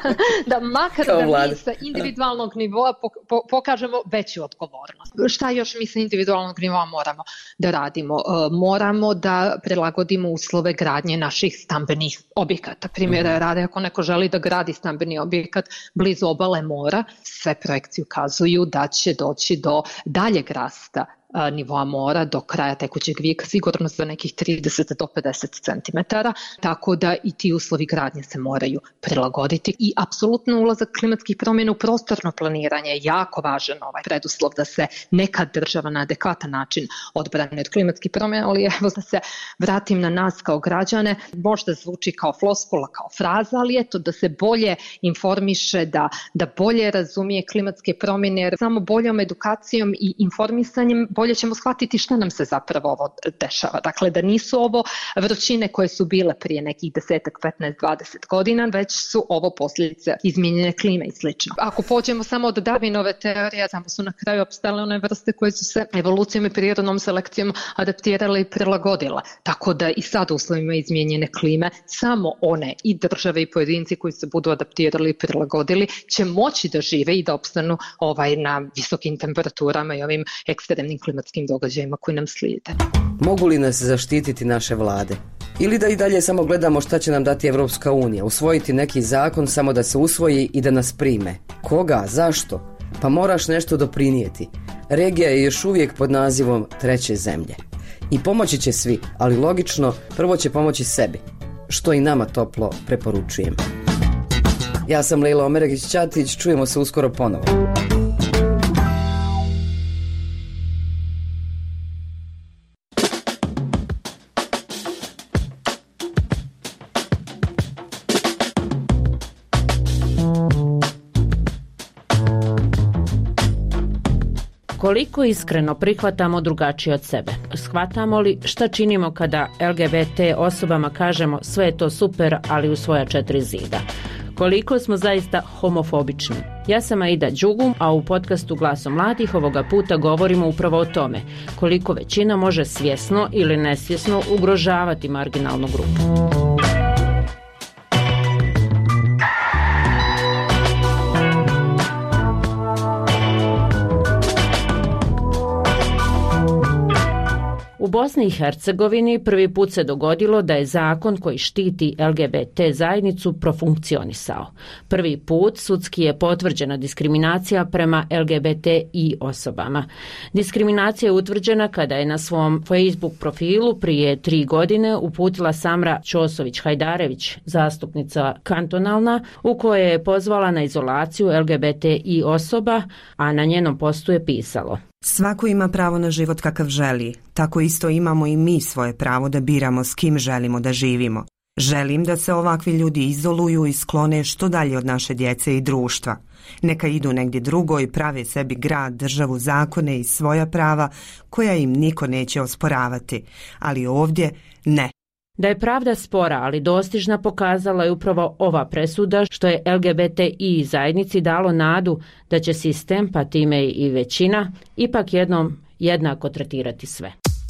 da makar da mi sa individualnog nivoa pokažemo veću odgovornost. Šta još mi sa individualnog nivoa moramo da radimo? Moramo da prilagodimo uslove gradnje naših stambenih objekata. Primjera mm-hmm. rade, ako neko želi da gradi stambeni objekat blizu obale mora, sve projekcije ukazuju da će doći do daljeg rasta nivoa mora do kraja tekućeg vijeka, sigurno za nekih trideset do pedeset centimetara, tako da i ti uslovi gradnje se moraju prilagoditi i apsolutno ulazak klimatskih promjena u prostorno planiranje je jako važan ovaj preduslov da se neka država na adekvatan način odbrane od klimatskih promjena, ali evo da se vratim na nas kao građane, možda zvuči kao floskula, kao fraza, ali eto da se bolje informiše, da, da bolje razumije klimatske promjene, jer samo boljom edukacijom i informisanjem bolje bolje ćemo shvatiti šta nam se zapravo ovo dešava. Dakle, da nisu ovo vrućine koje su bile prije nekih desetak, petnaest, dvadeset godina, već su ovo posljedice izmijenjene klime i slično. Ako pođemo samo od Darwinove teorije, tamo su na kraju opstale one vrste koje su se evolucijom i prirodnom selekcijom adaptirale i prilagodile. Tako da i sad u uslovima izmijenjene klime samo one i države i pojedinci koji se budu adaptirali i prilagodili će moći da žive i da opstanu ovaj, na visokim temperaturama i ovim ekstremnim klimatskim događajima koji nam slijede. Mogu li nas zaštititi naše vlade? Ili da i dalje samo gledamo šta će nam dati Evropska unija, usvojiti neki zakon samo da se usvoji i da nas prime? Koga? Zašto? Pa moraš nešto doprinijeti. Regija je još uvijek pod nazivom treće zemlje. I pomoći će svi, ali logično, prvo će pomoći sebi, što i nama toplo preporučujem. Ja sam Lejla Omeregić-Ćatić, čujemo se uskoro ponovo. Koliko iskreno prihvatamo drugačije od sebe? Shvatamo li šta činimo kada L G B T osobama kažemo sve je to super, ali u svoja četiri zida? Koliko smo zaista homofobični? Ja sam Aida Đugum, a u podcastu Glasom mladih ovoga puta govorimo upravo o tome koliko većina može svjesno ili nesvjesno ugrožavati marginalnu grupu. U Bosni i Hercegovini prvi put se dogodilo da je zakon koji štiti L G B T zajednicu profunkcionisao. Prvi put sudski je potvrđena diskriminacija prema L G B T I osobama. Diskriminacija je utvrđena kada je na svom Facebook profilu prije tri godine uputila Samra Ćosović-Hajdarević, zastupnica kantonalna, u kojoj je pozvala na izolaciju L G B T I osoba, a na njenom postu je pisalo: svako ima pravo na život kakav želi, tako isto imamo i mi svoje pravo da biramo s kim želimo da živimo. Želim da se ovakvi ljudi izoluju i sklone što dalje od naše djece i društva. Neka idu negdje drugo i prave sebi grad, državu, zakone i svoja prava koja im niko neće osporavati. Ali ovdje ne. Da je pravda spora, ali dostižna, pokazala je upravo ova presuda, što je L G B T I zajednici dalo nadu da će sistem, pa time i većina, ipak jednom jednako tretirati sve.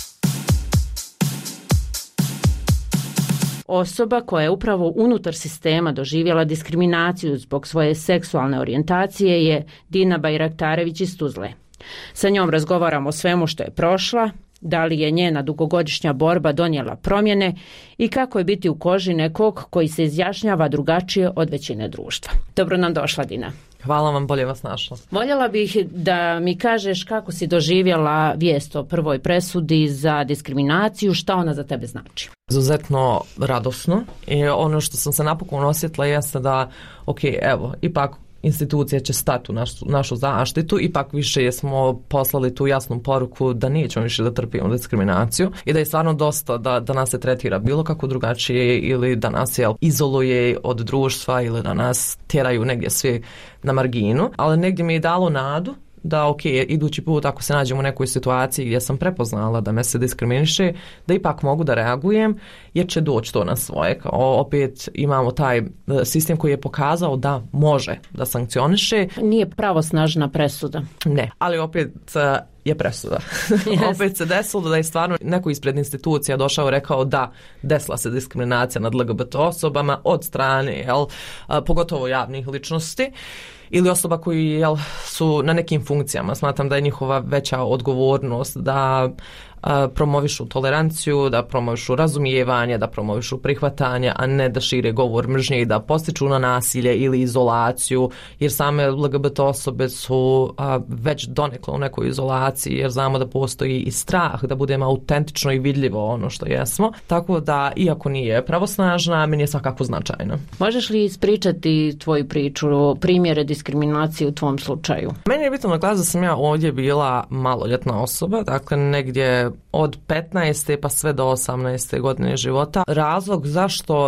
Osoba koja je upravo unutar sistema doživjela diskriminaciju zbog svoje seksualne orijentacije je Dina Bajraktarević iz Tuzle. Sa njom razgovaramo o svemu što je prošla, da li je njena dugogodišnja borba donijela promjene i kako je biti u koži nekog koji se izjašnjava drugačije od većine društva. Dobro nam došla, Dina. Hvala vam, bolje vas našla. Voljela bih da mi kažeš kako si doživjela vijest o prvoj presudi za diskriminaciju, šta ona za tebe znači. Izuzetno radosno i ono što sam se napokon osjetila jeste da, ok, evo, ipak institucija će stati u našu, našu zaštitu, ipak više smo poslali tu jasnu poruku da nećemo više da trpimo diskriminaciju i da je stvarno dosta da, da nas se tretira bilo kako drugačije ili da nas jel, izoluje od društva ili da nas tjeraju negdje svi na marginu, ali negdje mi je dalo nadu da ok, idući put ako se nađem u nekoj situaciji gdje sam prepoznala da me se diskriminiše, da ipak mogu da reagujem jer će doći to na svoje. Kao, opet imamo taj sistem koji je pokazao da može da sankcioniše. Nije pravosnažna presuda. Ne, ali opet je presuda. Yes. Opet se desilo da je stvarno neko ispred institucija došao i rekao da desila se diskriminacija nad L G B T osobama od strane, jel, pogotovo javnih ličnosti ili osoba koji jel, su na nekim funkcijama. Smatram da je njihova veća odgovornost da a, promovišu toleranciju, da promovišu razumijevanje, da promovišu prihvatanje, a ne da šire govor mržnje i da postiču na nasilje ili izolaciju, jer same L G B T osobe su a, već donekle u nekoj izolaciji, jer znamo da postoji i strah da budemo autentično i vidljivo ono što jesmo. Tako da, iako nije pravosnažna, meni je svakako značajna. Možeš li ispričati tvoju priču, primjere diskriminacije u tvom slučaju? Meni je bitno naglasiti da sam ja ovdje bila maloljetna osoba, dakle negdje od petnaeste pa sve do osamnaeste godine života. Razlog zašto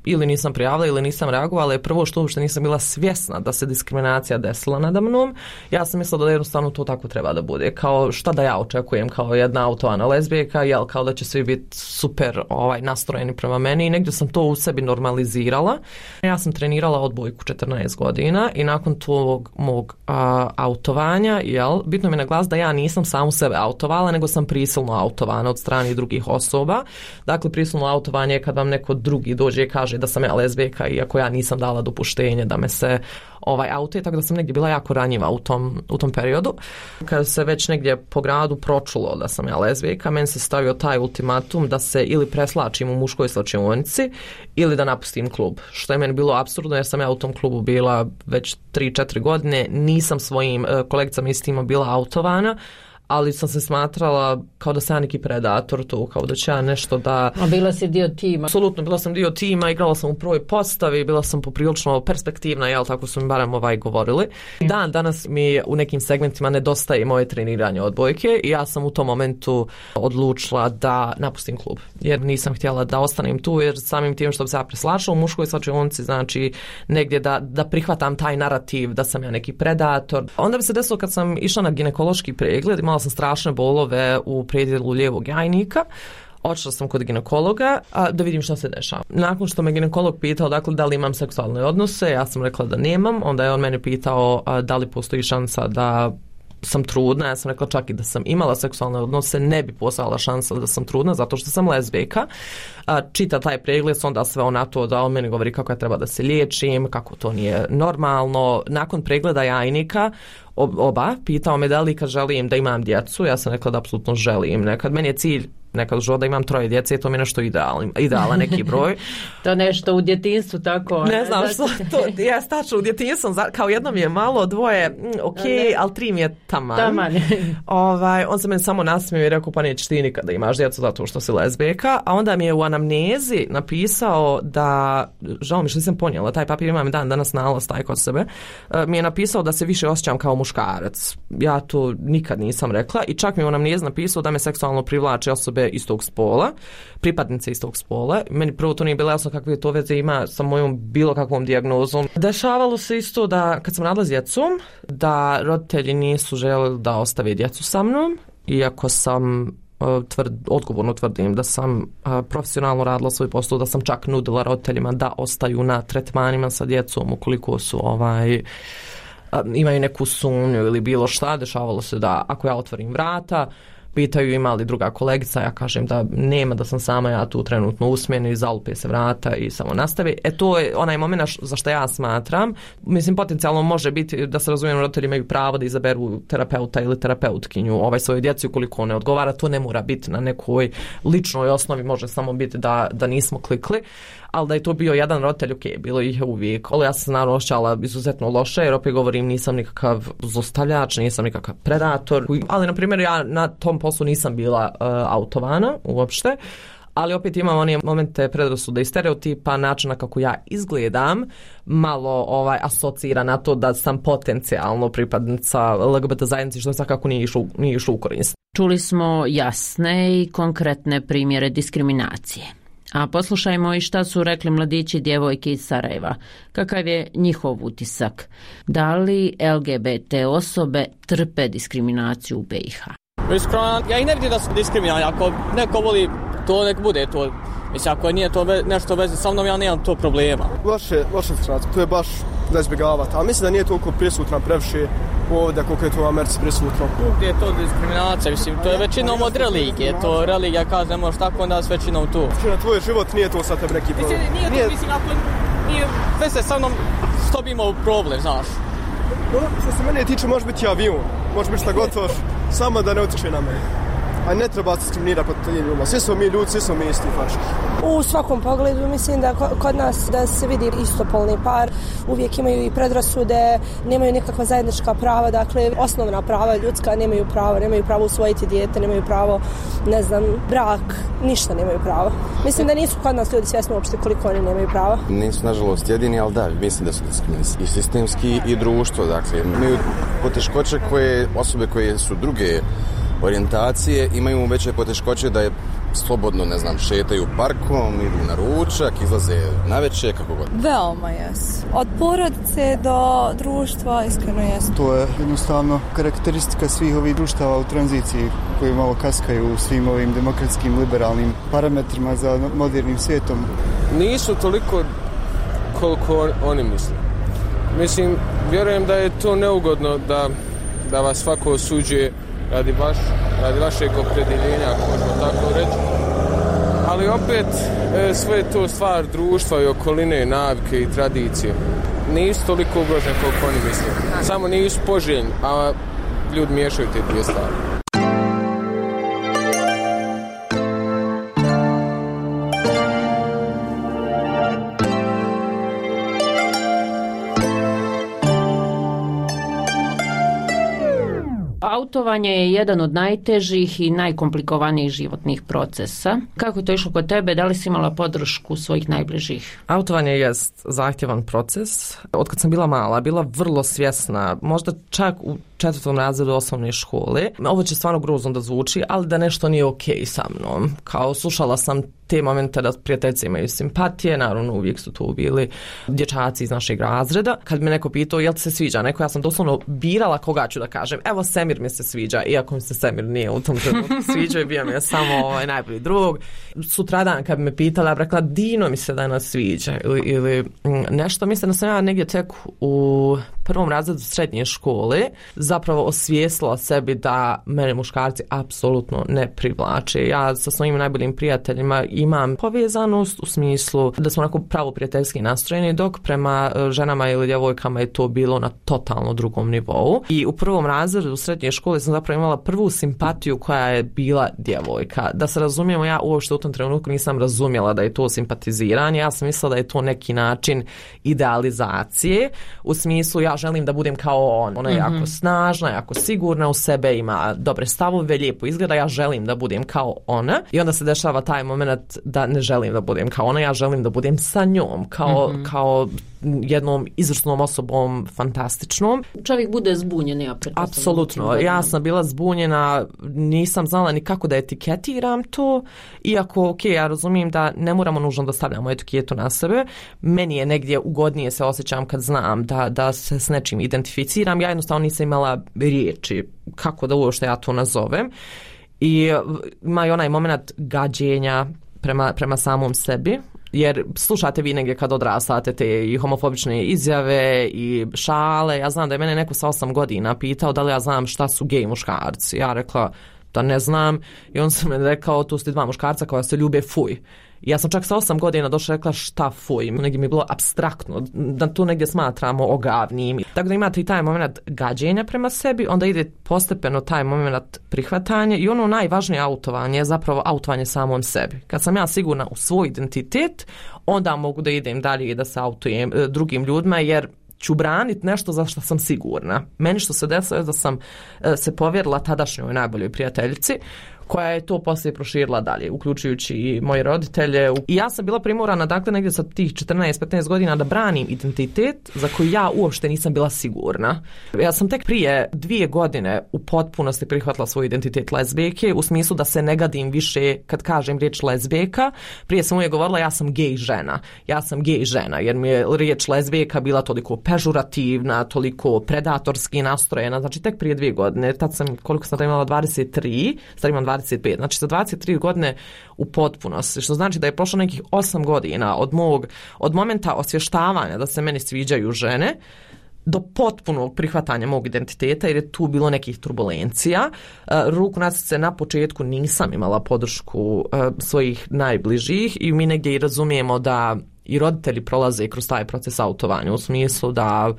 ili nisam prijavila ili nisam reagovala je prvo što uopšte nisam bila svjesna da se diskriminacija desila nada mnom. Ja sam mislila da jednostavno to tako treba da bude. Kao šta da ja očekujem kao jedna autovana lezbijka, jel, kao da će svi biti super ovaj, nastrojeni prema meni i negdje sam to u sebi normalizirala. Ja sam trenirala odbojku četrnaest godina i nakon tog mog a, autovanja, jel, bitno mi je naglas da ja nisam samu sebe autovala, nego sam prisilno autovana od strane drugih osoba. Dakle, prisilno autovanje je kad vam neko drugi dođe i kaže da sam ja lezbijka, iako ja nisam dala dopuštenje da me se ovaj auto, tako da sam negdje bila jako ranjiva u tom, u tom periodu. Kada se već negdje po gradu pročulo da sam ja lezbijka, meni se stavio taj ultimatum da se ili preslačim u muškoj slačionici ili da napustim klub. Što je meni bilo apsurdno jer sam ja u tom klubu bila već tri četiri godine, nisam svojim kolegicama iz tima bila autovana, ali sam se smatrala kao da sam ja neki predator tu, kao da će ja nešto da... A bila si dio tima? Apsolutno, bila sam dio tima, igrala sam u prvoj postavi, bila sam poprilično perspektivna, jel, tako su mi barem ovaj govorili. Dan danas mi u nekim segmentima nedostaje moje treniranje odbojke i ja sam u tom momentu odlučila da napustim klub, jer nisam htjela da ostanem tu, jer samim tim što bi se ja preslačila u muškoj slačionici, znači negdje da, da prihvatam taj narativ da sam ja neki predator. Onda bi se desilo kad sam išla na ginekološki pregled, imala sam strašne bolove u predjelu lijevog jajnika. Otišla sam kod ginekologa a, da vidim što se dešava. Nakon što me ginekolog pitao dakle, da li imam seksualne odnose, ja sam rekla da nemam. Onda je on mene pitao a, da li postoji šansa da sam trudna. Ja sam rekla čak i da sam imala seksualne odnose ne bi postojala šansa da sam trudna zato što sam lezbijka. A, čita taj pregled, onda sve on na to da on meni govori kako ja treba da se liječim, kako to nije normalno. Nakon pregleda jajnika oba pitao me da li kad želim da imam djecu, ja sam rekla da apsolutno želim. Nekad meni je cilj nekad žao da imam troje djece, to mi je nešto idealan, idealan neki broj. To nešto u djetinstvu tako. Ne, ne znam što, to, ja stačno u djetinstvu, kao jedno mi je malo, dvoje, mm, ok, ali tri mi je taman. Taman. ovaj, on se meni samo nasmio i rekao, pa nećeš ti nikada imaš djecu zato što si lezbijka, a onda mi je u anamnezi napisao da, žao mi što nisam ponijela, taj papir imam dan danas nalaz taj kod sebe, mi je napisao da se više osjećam kao muškarac. Ja to nikad nisam rekla i čak mi je u anamnezi napisao da me seksualno privlače osobe istog spola, pripadnice istog spola. Meni prvo to nije bilo jasno kakve to veze ima sa mojom bilo kakvom dijagnozom. Dešavalo se isto da kad sam radila s djecom, da roditelji nisu željeli da ostave djecu sa mnom, iako sam tvrd, odgovorno tvrdim da sam a, profesionalno radila svoj posao, da sam čak nudila roditeljima da ostaju na tretmanima sa djecom ukoliko su ovaj a, imaju neku sumnju ili bilo šta. Dešavalo se da ako ja otvorim vrata, pitaju ima li druga kolegica, ja kažem da nema, da sam sama ja tu trenutno u smjeni, zalupe se vrata i samo nastavi. E to je onaj moment za što ja smatram. Mislim, potencijalno može biti da se razumijem, roditelji imaju pravo da izaberu terapeuta ili terapeutkinju ovaj svojoj djeci ukoliko ne odgovara. To ne mora biti na nekoj ličnoj osnovi, može samo biti da, da nismo klikli. Ali da je to bio jedan roditelj, ok, bilo ih je uvijek. Ali ja sam naravno osjećala izuzetno loše, jer opet govorim nisam nikakav zlostavljač, nisam nikakav predator. Ali, na primjer, ja na tom poslu nisam bila uh, autovana uopšte. Ali opet imam one momente predrasude i stereotipa, načina kako ja izgledam, malo ovaj asocira na to da sam potencijalno pripadnica L G B T zajednici, što svakako nije išlo, nije išlo u korist. Čuli smo jasne i konkretne primjere diskriminacije. A poslušajmo i šta su rekli mladići i djevojke iz Sarajeva. Kakav je njihov utisak? Da li L G B T osobe trpe diskriminaciju u B i H? Iskreno, ja ih ne vidim da su diskriminalni. Ako neko voli to, nek bude to. Mislim, ako nije to ve, nešto veze sa mnom, ja nemam to problema. Loše, loše stranica, to je baš da izbjegavati. A mislim da nije toliko prisutna previše ovdje koliko je to u Americi prisutno. Gdje je to diskriminacija? Mislim, to je većinom od religije. To religija kaže ne možeš tako, onda s većinom tu. Znači, na tvoj život nije to sa tebi neki problem. Mislim, nije to, nije... mislim, ako nije veze sa mnom, što bi imao problem, znaš? No, što se mene tiče, može biti avion, može biti šta gotoš, samo da ne utiče na mene. A ne treba diskriminirati pod tim ljudima. Svi smo mi ljudi, svi smo mi isti faški. U svakom pogledu mislim da kod nas da se vidi istopolni par, uvijek imaju i predrasude, nemaju nikakva zajednička prava, dakle osnovna prava ljudska nemaju pravo, nemaju pravo usvojiti dijete, nemaju pravo, ne znam, brak, ništa nemaju pravo. Mislim da nisu kod nas ljudi svjesni uopšte koliko oni nemaju prava. Nisu nažalost jedini, ali da, mislim da su diskriminirani. I sistemski i društvo, dakle, imaju poteškoće koje osobe koje su druge orijentacije imaju veće poteškoće da je slobodno, ne znam, šetaju parkom, idu na ručak, izlaze navečer, kako god? Veoma jesu. Od porodice do društva iskreno jesu. To je jednostavno karakteristika svih ovih društava u tranziciji koji malo kaskaju u svim ovim demokratskim, liberalnim parametrima za modernim svijetom. Nisu toliko koliko oni misle. Mislim, vjerujem da je to neugodno da, da vas svako osuđuje radi, vaš, radi vašeg opredjeljenja, ako možemo tako reći. Ali opet e, sve to stvar društva i okoline, navike i tradicije. Nisu toliko ugrožene koliko oni misle. Samo nisu poželjni, a ljudi miješaju te dvije stvari. Autovanje je jedan od najtežih i najkomplikovanijih životnih procesa. Kako je to išlo kod tebe? Da li si imala podršku svojih najbližih? Autovanje jest zahtjevan proces. Od kad sam bila mala, bila vrlo svjesna, možda čak u četvrtom razredu osnovne škole. Ovo će stvarno grozno da zvuči, ali da nešto nije okej sa mnom. Kao slušala sam te momente da prijateljci imaju simpatije, naravno uvijek su tu bili dječaci iz našeg razreda. Kad me neko pitao jel ti se sviđa neko, ja sam doslovno birala koga ću da kažem. Evo Semir mi se sviđa, iako mi se Semir nije u tom trenutku sviđao i bio mi je samo ovaj najbolji drug. Sutradan kad bi me pitala, rekla Dino mi se danas sviđa ili, ili nešto. Mislim da sam ja negdje tek u prvom razredu srednje škole zapravo osvijestila sebi da mene muškarci apsolutno ne privlače. Ja sa svojim najboljim prijateljima imam povezanost u smislu da smo onako pravo prijateljski nastrojeni, dok prema ženama ili djevojkama je to bilo na totalno drugom nivou. I u prvom razredu u srednje škole sam zapravo imala prvu simpatiju koja je bila djevojka. Da se razumijemo, ja uopšte u tom trenutku nisam razumjela da je to simpatiziranje. Ja sam mislila da je to neki način idealizacije, u smislu ja želim da budem kao on. Ona je mm-hmm. jako snažna, jako sigurna u sebe, ima dobre stavove, lijepo izgleda, ja želim da budem kao ona. I onda se dešava taj moment da ne želim da budem kao ona, ja želim da budem sa njom, kao, mm-hmm. kao jednom izvrsnom osobom, fantastičnom. Čovjek bude zbunjen, ja pretpostavljam. Apsolutno, ja sam bila zbunjena, nisam znala ni kako da etiketiram to, iako, ok, ja razumijem da ne moramo nužno da stavljamo etiketu na sebe, meni je negdje ugodnije se osjećam kad znam da, da se s nečim identificiram, ja jednostavno nisam imala riječi kako da uopšte ja to nazovem. I ima i onaj moment gađenja prema, prema samom sebi, jer slušate vi negdje kad odrastate te i homofobične izjave i šale. Ja znam da je mene neko sa osam godina pitao da li ja znam šta su gej muškarci. Ja rekla da ne znam i on sam mi rekao tu ste dva muškarca koja se ljube fuj. Ja sam čak sa osam godina došla rekla šta fuj, negdje mi je bilo apstraktno, da tu negdje smatramo ogavnim. Tako da imate i taj moment gađenja prema sebi, onda ide postepeno taj moment prihvatanja i ono najvažnije autovanje je zapravo autovanje samom sebi. Kad sam ja sigurna u svoj identitet, onda mogu da idem dalje i da se autujem drugim ljudima, jer ću braniti nešto za što sam sigurna. Meni što se desilo je da sam se povjerila tadašnjoj najboljoj prijateljici, koja je to poslije proširila dalje, uključujući i moje roditelje. I ja sam bila primorana, dakle, negdje sa tih četrnaest petnaest godina da branim identitet za koji ja uopšte nisam bila sigurna. Ja sam tek prije dvije godine u potpunosti prihvatila svoj identitet lezbijke, u smislu da se ne gadim više kad kažem riječ lezbijka. Prije sam uvijek govorila ja sam gej žena. Ja sam gej žena, jer mi je riječ lezbijka bila toliko pežurativna, toliko predatorski nastrojena. Znači, tek prije dvije godine, tad sam, koliko sam imala, dvadeset tri, sad imam dvadeset pet. Znači, za dvadeset tri godine u potpunosti, što znači da je prošlo nekih osam godina od mog, od momenta osvještavanja da se meni sviđaju žene do potpunog prihvatanja mog identiteta, jer je tu bilo nekih turbulencija. Ruku na srce, na početku nisam imala podršku svojih najbližih i mi negdje i razumijemo da i roditelji prolaze kroz taj proces autovanja, u smislu da,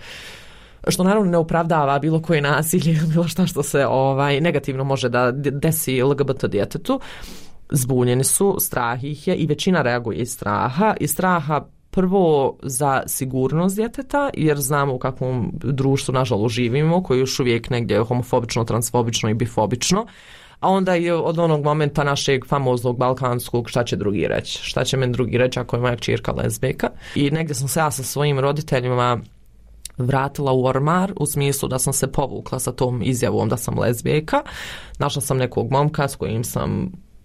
što naravno ne opravdava bilo koje nasilje, bilo šta što se ovaj negativno može da desi L G B T djetetu. Zbunjeni su, strah ih je i većina reaguje iz straha. Iz straha prvo za sigurnost djeteta, jer znamo u kakvom društvu nažalost živimo, koji još uvijek negdje homofobično, transfobično i bifobično. A onda je od onog momenta našeg famoznog balkanskog šta će drugi reći. Šta će meni drugi reći ako je moja kćerka lezbijka. I negdje sam se ja sa svojim roditeljima vratila u ormar, u smislu da sam se povukla sa tom izjavom da sam lezbijka. Našla sam nekog momka s kojim sam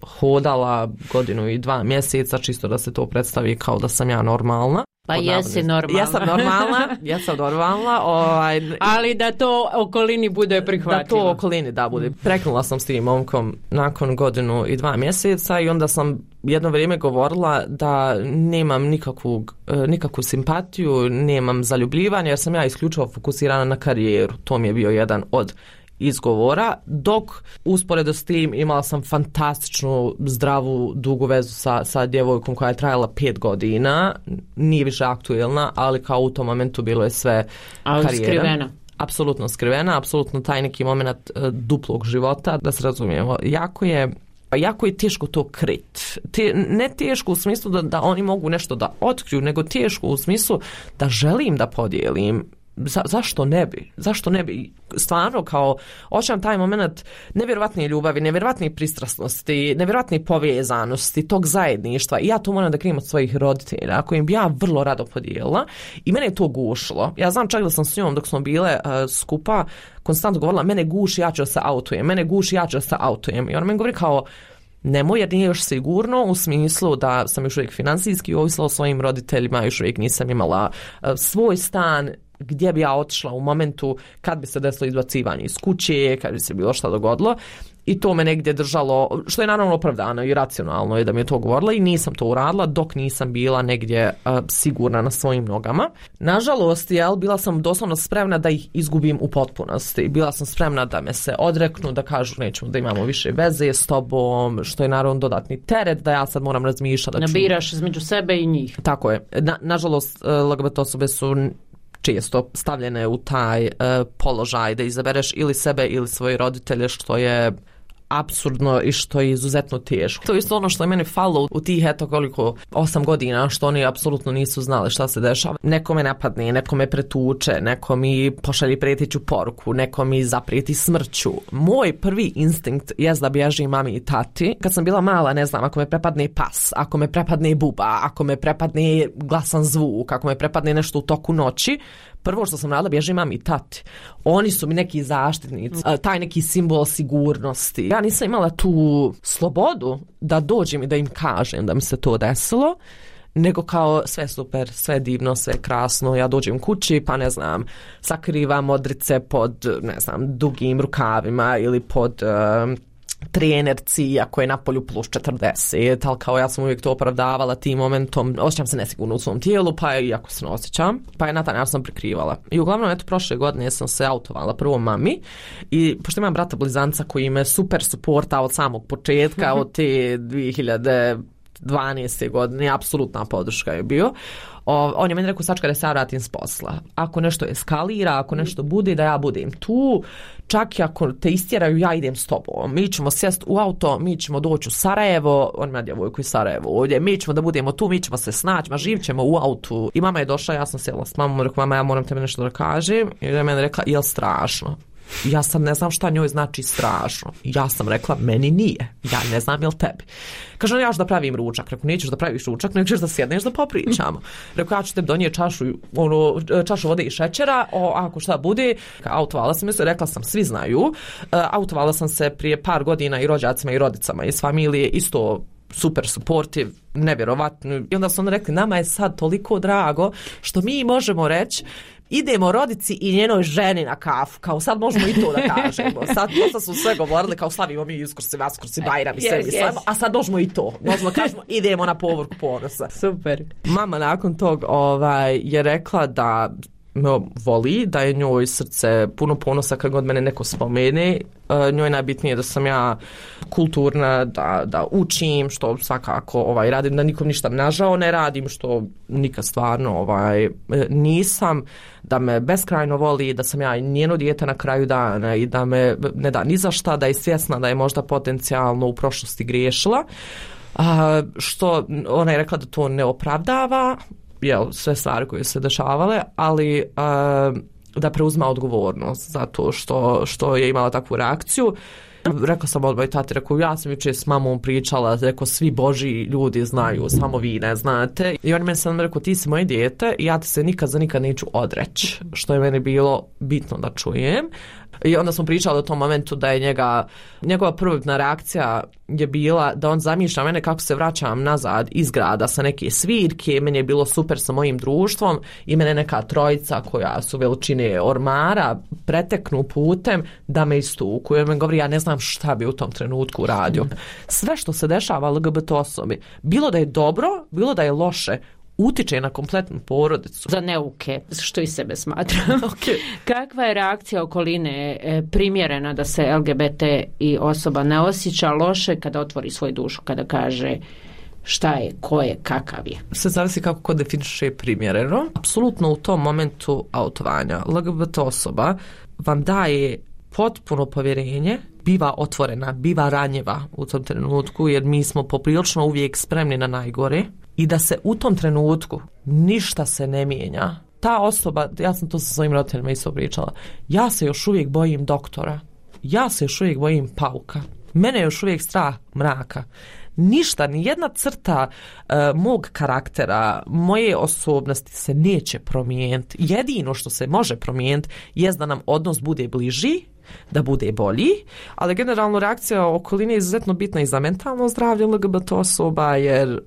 hodala godinu i dva mjeseca, čisto da se to predstavi kao da sam ja normalna. Pa jesi normalna. Ja sam normalna, ja sam normalna. Ovaj, ali da to okolini bude prihvatljivo. Da to okolini da bude. Preknula sam s tim momkom nakon godinu i dva mjeseca i onda sam jedno vrijeme govorila da nemam nikakvu, nikakvu simpatiju, nemam zaljubljivanje jer sam ja isključivo fokusirana na karijeru. To mi je bio jedan od izgovora, dok usporedo s tim imala sam fantastičnu, zdravu, dugu vezu sa, sa djevojkom koja je trajala pet godina, nije više aktuelna, ali kao u tom momentu bilo je sve ali karijera. Skrivena. Apsolutno skrivena, apsolutno taj neki moment uh, duplog života, da se razumijemo. Jako je jako je teško to krit. Te, ne teško u smislu da, da oni mogu nešto da otkriju, nego teško u smislu da želim da podijelim. Za, zašto ne bi? Zašto ne bi? Stvarno kao osjećam taj moment nevjerovatne ljubavi, nevjerovatne pristrasnosti, nevjerovatne povezanosti, tog zajedništva i ja to moram da krijem od svojih roditelja kojim bi ja vrlo rado podijelila i mene je to gušilo. Ja znam čak da sam s njom dok smo bile uh, skupa konstantno govorila mene guši, ja ću da se autujem, mene guši, ja ću da se autujem i ona meni govori kao nemoj jer nije još sigurno u smislu da sam još uvijek financijski ovisila o svojim roditeljima, još uvijek nisam imala uh, svoj stan gdje bi ja otišla u momentu kad bi se desilo izbacivanje iz kuće, kad bi se bilo šta dogodilo i to me negdje držalo, što je naravno opravdano i racionalno je da mi je to govorila i nisam to uradila dok nisam bila negdje uh, sigurna na svojim nogama. Nažalost, jel, bila sam doslovno spremna da ih izgubim u potpunosti. Bila sam spremna da me se odreknu, da kažu nećemo da imamo više veze s tobom, što je naravno dodatni teret, da ja sad moram razmišljati. Da ću... Nabiraš između sebe i njih. Tako je. Na, nažalost, uh, L G B T osobe su često stavljene u taj uh, položaj da izabereš ili sebe ili svoje roditelje, što je apsurdno i što je izuzetno teško. To je isto ono što je meni falilo u tih eto koliko osam godina, što oni apsolutno nisu znali šta se dešava. Neko me napadne, neko me pretuče, neko mi pošalji prijeteću poruku, neko mi zaprijeti smrću. Moj prvi instinkt je da bježim mami i tati. Kad sam bila mala, ne znam, ako me prepadne pas, ako me prepadne buba, ako me prepadne glasan zvuk, ako me prepadne nešto u toku noći, prvo što sam radila, bježim mami i tati. Oni su mi neki zaštitnici, taj neki simbol sigurnosti. Ja nisam imala tu slobodu da dođem i da im kažem da mi se to desilo, nego kao sve super, sve divno, sve krasno. Ja dođem kući pa ne znam, sakrivam modrice pod ne znam, dugim rukavima ili pod... Uh, trenerci ako je na polju plus četrdeset, ali kao ja sam uvijek to opravdavala tim momentom, osjećam se nesigurno u svom tijelu, pa je, iako se ne osjećam, pa je na taj način sam prikrivala. I uglavnom, eto, prošle godine sam se autovala prvo mami i pošto imam brata blizanca koji me super suporta od samog početka, od te dvije hiljade dvanaeste godine, apsolutna podrška je bio. O, on je meni rekao, sačka da se ja vratim s posla. Ako nešto eskalira, ako nešto bude, da ja budem tu, čak i ako te istjeraju, ja idem s tobom. Mi ćemo sjest u auto, mi ćemo doći u Sarajevo, on ima djevojku iz Sarajevo ovdje, mi ćemo da budemo tu, mi ćemo se snaći, ma živit ćemo u autu. I mama je došla, ja sam sjela s mamom, rekao, mama, ja moram tebe nešto da kažem. I ona je meni rekla, jel strašno? Ja sam ne znam šta njoj znači strašno. Ja sam rekla, meni nije. Ja ne znam jel tebi. Kaže, ja ću da pravim ručak. Rekao, nećeš da praviš ručak, nego ćeš da sjedneš da popričamo. Rekao, ja ću tebi donijeti čašu, ono, čašu vode i šećera, o, ako šta bude. Autovala sam se, rekla sam, svi znaju. Autovala sam se prije par godina i rođacima i rodicama iz familije, isto super supportive, nevjerovatno. I onda su oni rekli, nama je sad toliko drago što mi možemo reći idemo rodici i njenoj ženi na kafu, kao sad možemo i to da kažemo. Sad dosta su sve govorili kao slavimo mi Uskrsi, Vaskrsi, Bajram i sve yes, yes. A sad možemo i to. Možemo kažemo idemo na povorku ponosa. Super. Mama nakon tog ovaj, je rekla da me voli, da je njoj srce puno ponosa kad god mene neko spomene. Njoj je najbitnije da sam ja kulturna, da, da učim, što svakako ovaj, radim, da nikom ništa nažao ne radim, što nikad stvarno ovaj, nisam, da me beskrajno voli, da sam ja njeno dijete na kraju dana i da me ne da ni za šta, da je svjesna da je možda potencijalno u prošlosti griješila, a, što ona je rekla da to ne opravdava, jel, sve stvari koje se dešavale, ali uh, da preuzma odgovornost za to što, što je imala takvu reakciju. Rekla sam odmah i tati, rekao, ja sam jučer s mamom pričala, rekao, svi božji ljudi znaju, samo vi ne znate. I on meni sam rekao, ti si moje dijete i ja ti se nikad za nikad neću odreći, što je meni bilo bitno da čujem. I onda smo pričali o tom momentu da je njega, njegova prvobitna reakcija je bila da on zamišlja mene kako se vraćam nazad iz grada sa neke svirke, meni je bilo super sa mojim društvom i mene neka trojica koja su veličine ormara preteknu putem da me istuku. Jer me govori, ja ne znam šta bi u tom trenutku radio. Sve što se dešava L G B T osobi, bilo da je dobro, bilo da je loše, utiče na kompletnu porodicu. Za neuke, što i sebe smatram. Okay. Kakva je reakcija okoline e, primjerena da se L G B T i osoba ne osjeća loše kada otvori svoju dušu, kada kaže šta je, ko je, kakav je? Sve zavisi kako ko definiše primjereno. Apsolutno u tom momentu autovanja L G B T osoba vam daje potpuno povjerenje, biva otvorena, biva ranjiva u tom trenutku, jer mi smo poprilično uvijek spremni na najgore i da se u tom trenutku ništa se ne mijenja. Ta osoba, ja sam to sa svojim roditeljima isto pričala, ja se još uvijek bojim doktora, ja se još uvijek bojim pauka, mene je još uvijek strah mraka. Ništa, ni jedna crta uh, mog karaktera, moje osobnosti se neće promijeniti. Jedino što se može promijeniti je da nam odnos bude bliži, da bude bolji, ali generalno reakcija okoline je izuzetno bitna i za mentalno zdravlje L G B T osoba, jer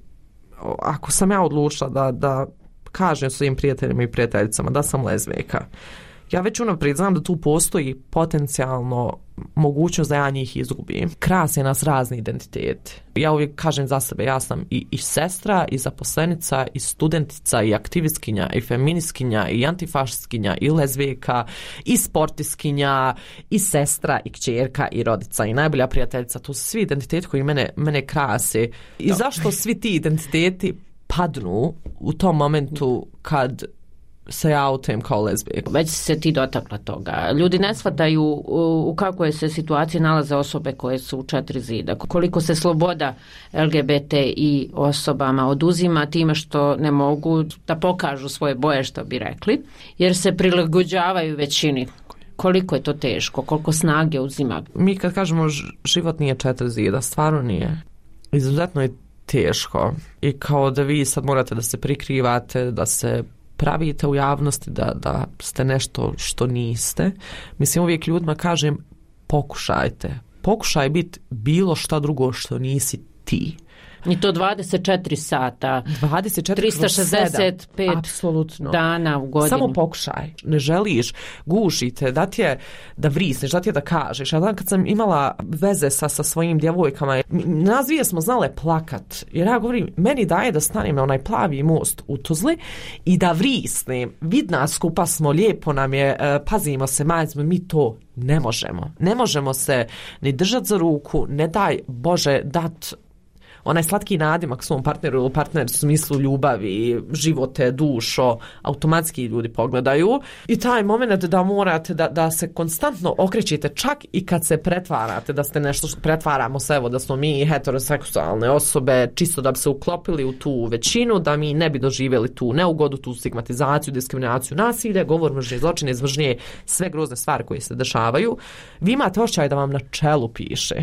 ako sam ja odlučila da, da kažem svojim prijateljima i prijateljicama da sam lezbijka, ja već unaprijed znam da tu postoji potencijalno mogućnost da ja njih izgubim. Krase nas razni identiteti. Ja uvijek kažem za sebe, ja sam i, i sestra, i zaposlenica, i studentica, i aktivistkinja, i feministkinja, i antifašistkinja, i lezbijka, i sportiskinja, i sestra, i kćerka, i rodica, i najbolja prijateljica. To su svi identiteti koji mene, mene krase. I zašto svi ti identiteti padnu u tom momentu kad se ja autem kao lezbijka? Već se ti dotakla toga. Ljudi ne shvataju u, u kakvoj se situaciji nalaze osobe koje su u četiri zida. Koliko se sloboda L G B T i osobama oduzima time što ne mogu da pokažu svoje boje, što bi rekli, jer se prilagođavaju većini. Koliko je to teško, koliko snage uzima? Mi kad kažemo život nije četiri zida, stvarno nije. Izuzetno je teško. I kao da vi sad morate da se prikrivate, da se pravite u javnosti, da, da ste nešto što niste. Mislim, uvijek ljudima kažem, pokušajte. Pokušaj biti bilo šta drugo što nisi ti. I to dvadeset četiri sata, dvadeset četiri trista šezdeset pet apsolutno dana u godini. Samo pokušaj. Ne želiš, gušite, da ti je da vrisneš, da ti je da kažeš. Ja dan kad sam imala veze sa, sa svojim djevojkama, nas dvije smo znale plakat. Jer ja govorim, meni daje da stanem na onaj plavi most u Tuzli i da vrisnem. Vidna skupa smo, lijepo nam je, pazimo se, majzimo, mi to ne možemo. Ne možemo se ni držati za ruku, ne daj Bože dat onaj slatki nadimak svom partneru ili partner u smislu ljubavi, živote, dušo, automatski ljudi pogledaju. I taj moment da morate da, da se konstantno okrećete, čak i kad se pretvarate, da ste nešto, pretvaramo se, evo da smo mi heteroseksualne osobe, čisto da bi se uklopili u tu većinu, da mi ne bi doživjeli tu neugodu, tu stigmatizaciju, diskriminaciju, nasilje, govor mržnje, zločine, izvržnje, sve grozne stvari koje se dešavaju. Vi imate osjećaj da vam na čelu piše.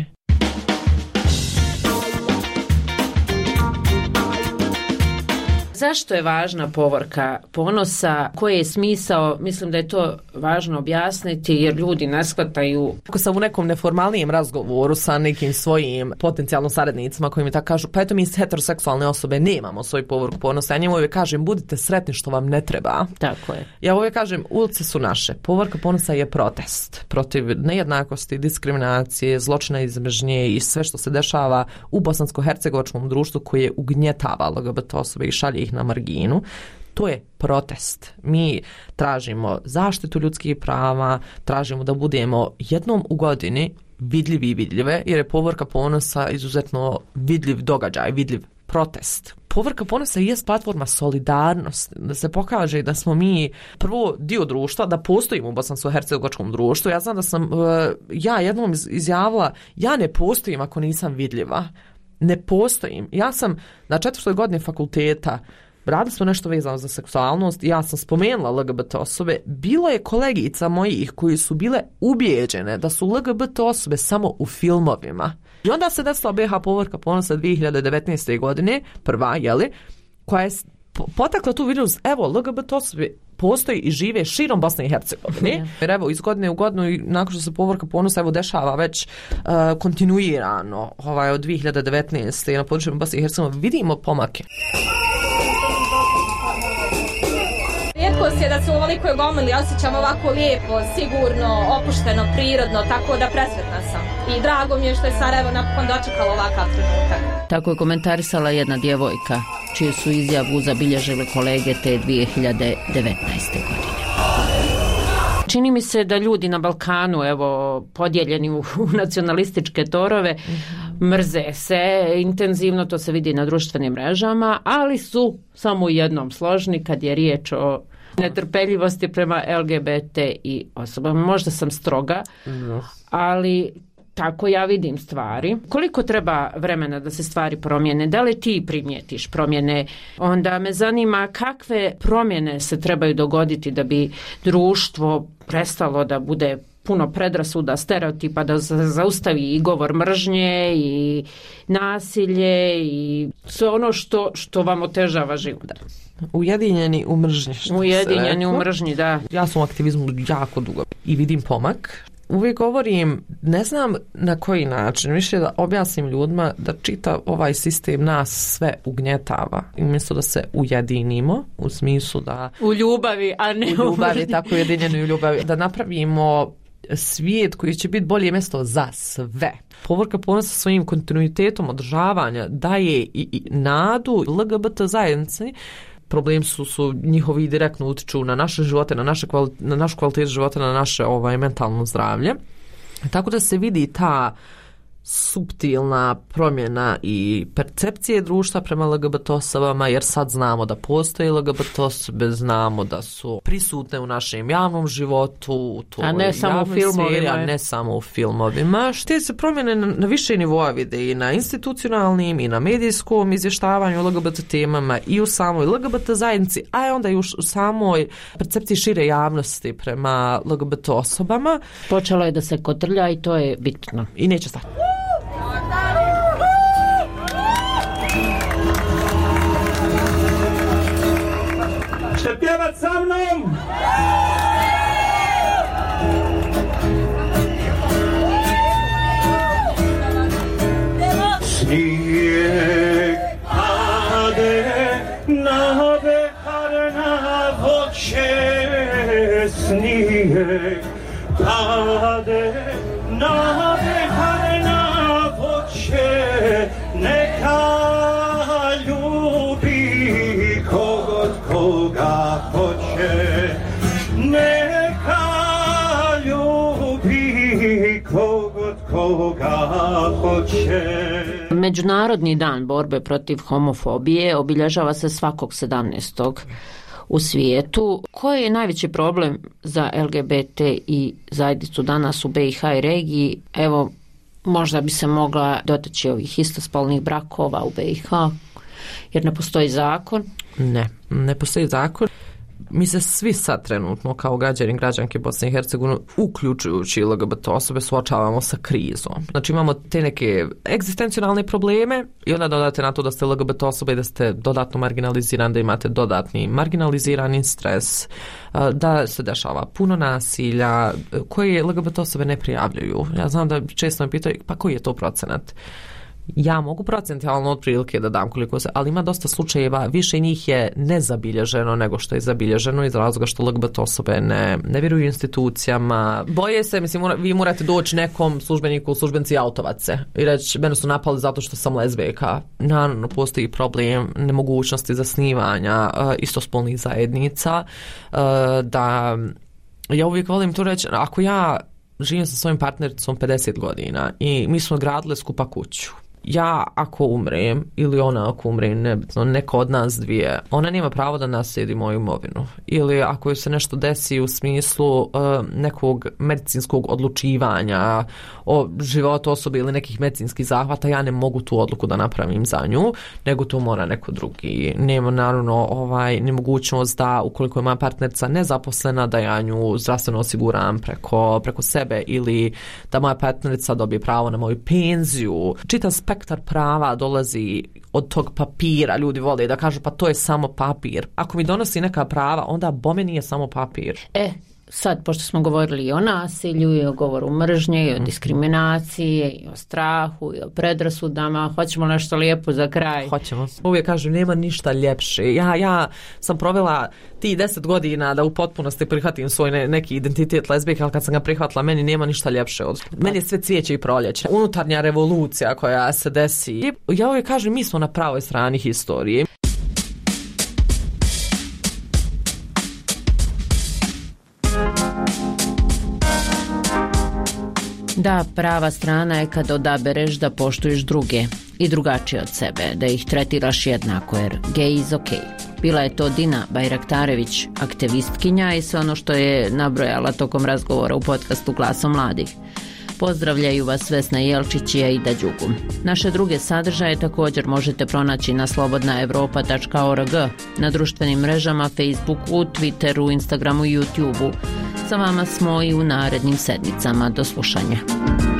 Zašto je važna povorka ponosa? Koji je smisao? Mislim da je to važno objasniti jer ljudi ne shvataju. Ako sam u nekom neformalnijem razgovoru sa nekim svojim potencijalno saradnicima koji mi tako kažu, pa eto mi heteroseksualne osobe nemamo svoj povorku ponosa. Ja njemu uvijek kažem, budite sretni što vam ne treba. Tako je. Ja uvijek kažem, ulice su naše. Povorka ponosa je protest protiv nejednakosti, diskriminacije, zločina iz mržnje i sve što se dešava u bosansko-hercegovačkom društvu koje ugnjetava L G B T osobe i šalje ih na marginu. To je protest. Mi tražimo zaštitu ljudskih prava, tražimo da budemo jednom u godini vidljivi i vidljive, jer je povorka ponosa izuzetno vidljiv događaj, vidljiv protest. Povorka ponosa je platforma solidarnosti, da se pokaže da smo mi prvo dio društva, da postojimo u bosansko-hercegovačkom društvu. Ja znam da sam ja jednom izjavila, ja ne postojim ako nisam vidljiva. Ne postojim. Ja sam na četvrtoj godini fakulteta, radili smo nešto vezano za seksualnost, ja sam spomenula L G B T osobe, bilo je kolegica mojih koji su bile ubijeđene da su L G B T osobe samo u filmovima. I onda se desila B H povorka ponosa dvije hiljade devetnaeste. godine, prva, jeli, koja je potakla tu vidljivost, evo, L G B T osobe postoji i žive širom Bosne i Hercegovine. Mm. Jer evo iz godine u godinu i nakon što se Povorka ponosa evo dešava već uh, kontinuirano ovaj, od dvije hiljade devetnaeste na području Bosne i Hercegovine vidimo pomake. Rijetkost je da se u ovolikoj gomili osjećam ovako lijepo, sigurno, opušteno, prirodno, tako da presretna sam. I drago mi je što je Sarajevo napokon dočekalo ovakav trenutak. Tako je komentarisala jedna djevojka, čiju su izjavu zabilježile kolege te dvije hiljade devetnaeste. godine. Čini mi se da ljudi na Balkanu, evo, podijeljeni u, u nacionalističke torove, mrze se intenzivno, to se vidi na društvenim mrežama, ali su samo u jednom složni kad je riječ o netrpeljivosti prema L G B T i osobama. Možda sam stroga, ali tako ja vidim stvari. Koliko treba vremena da se stvari promijene? Da li ti primijetiš promjene? Onda me zanima kakve promjene se trebaju dogoditi da bi društvo prestalo da bude puno predrasuda, stereotipa, da zaustavi i govor mržnje i nasilje i sve ono što, što vam otežava život. Ujedinjeni u mržnji. Ujedinjeni u mržnji, da. Ja sam u aktivizmu jako dugo i vidim pomak. Uvijek govorim, ne znam na koji način, više da objasnim ljudima da čita ovaj sistem nas sve ugnjetava. I umjesto da se ujedinimo, u smislu da... U ljubavi, a ne u ljubavi, tako ujedinjeni u ljubavi. Da napravimo svijet koji će biti bolje mjesto za sve. Povorka ponosa svojim kontinuitetom održavanja daje i, i nadu L G B T zajednici. Problem su, su njihovi direktno utiču na naše živote, na, naše kvali, na našu kvalitetu života, na naše ovaj, mentalno zdravlje. Tako da se vidi ta suptilna promjena i percepcije društva prema L G B T osobama, jer sad znamo da postoje L G B T osobe, znamo da su prisutne u našem javnom životu, u toj a ne samo u filmovima, seriji, a ne samo u filmovima. Šte se promjene na, na više nivoa vide i na institucionalnim i na medijskom izvještavanju L G B T temama i u samoj L G B T zajednici, a onda i u samoj percepciji šire javnosti prema L G B T osobama. Počelo je da se kotrlja i to je bitno. I neće stati. Ćete pjevat sa mnom? Snijeg pade na behar na voće, snijeg pade na behar na voće, neka ljubi kogod koga hoće, neka ljubi kogod koga hoće. Međunarodni dan borbe protiv homofobije obilježava se svakog sedamnaestog u svijetu. Koji je najveći problem za L G B T i zajednicu danas u B i H i regiji? Evo, možda bi se mogla dotaći ovih istospolnih brakova u B i H, jer ne postoji zakon. Ne, ne postoji zakon. Mi se svi sad trenutno kao građani i građanke Bosne i Hercegovine, uključujući L G B T osobe, suočavamo sa krizom. Znači imamo te neke egzistencionalne probleme i onda dodate na to da ste L G B T osobe i da ste dodatno marginalizirani, da imate dodatni marginalizirani stres, da se dešava puno nasilja koje L G B T osobe ne prijavljuju. Ja znam da često me pitaju, pa koji je to procenat? Ja mogu procentualno otprilike da dam koliko se, ali ima dosta slučajeva, više njih je nezabilježeno nego što je zabilježeno iz razloga što L G B T osobe ne, ne vjeruju institucijama. Boje se, mislim, mora, vi morate doći nekom službeniku, službenci autovat se i reći, mene su napali zato što sam lezbijka. Naravno, postoji problem nemogućnosti zasnivanja uh, istospolnih zajednica, uh, da ja uvijek volim to reći, ako ja živim sa svojim partnericom pedeset godina i mi smo gradile skupa kuću. Ja ako umrem ili ona ako umre, nebitno, neko od nas dvije, ona nema pravo da naslijedi moju imovinu. Ili ako se nešto desi u smislu uh, nekog medicinskog odlučivanja o životu osobe ili nekih medicinskih zahvata, ja ne mogu tu odluku da napravim za nju, nego to mora neko drugi. Nema naravno ovaj, nemogućnost da ukoliko je moja partnerica nezaposlena, da ja nju zdravstveno osiguram preko, preko sebe ili da moja partnerica dobije pravo na moju penziju. Čitav spektar spektar prava dolazi od tog papira, ljudi vole da kažu pa to je samo papir. Ako mi donosi neka prava, onda bome nije samo papir. E, sad, pošto smo govorili i o nasilju, i o govoru mržnje, i o diskriminaciji, i o strahu, i o predrasudama, hoćemo nešto lijepo za kraj? Hoćemo. Uvijek kažem, nema ništa ljepše. Ja, ja sam provela ti deset godina da u potpunosti prihvatim svoj ne, neki identitet lezbijke, ali kad sam ga prihvatila, meni nema ništa ljepše od... Meni je sve cvijeće i proljeće. Unutarnja revolucija koja se desi. Ja uvijek kažem, mi smo na pravoj strani historije. Da, prava strana je kad odabereš da poštuješ druge i drugačije od sebe, da ih tretiraš jednako, jer gay is ok. Bila je to Dina Bajraktarević, aktivistkinja, i sve ono što je nabrojala tokom razgovora u podcastu Glasom mladih. Pozdravljaju vas Vesna Jelčić i Aida Đugum. Naše druge sadržaje također možete pronaći na slobodna evropa tačka org, na društvenim mrežama Facebooku, Twitteru, Instagramu i YouTubeu. Sa vama smo i u narednim sedmicama. Do slušanja.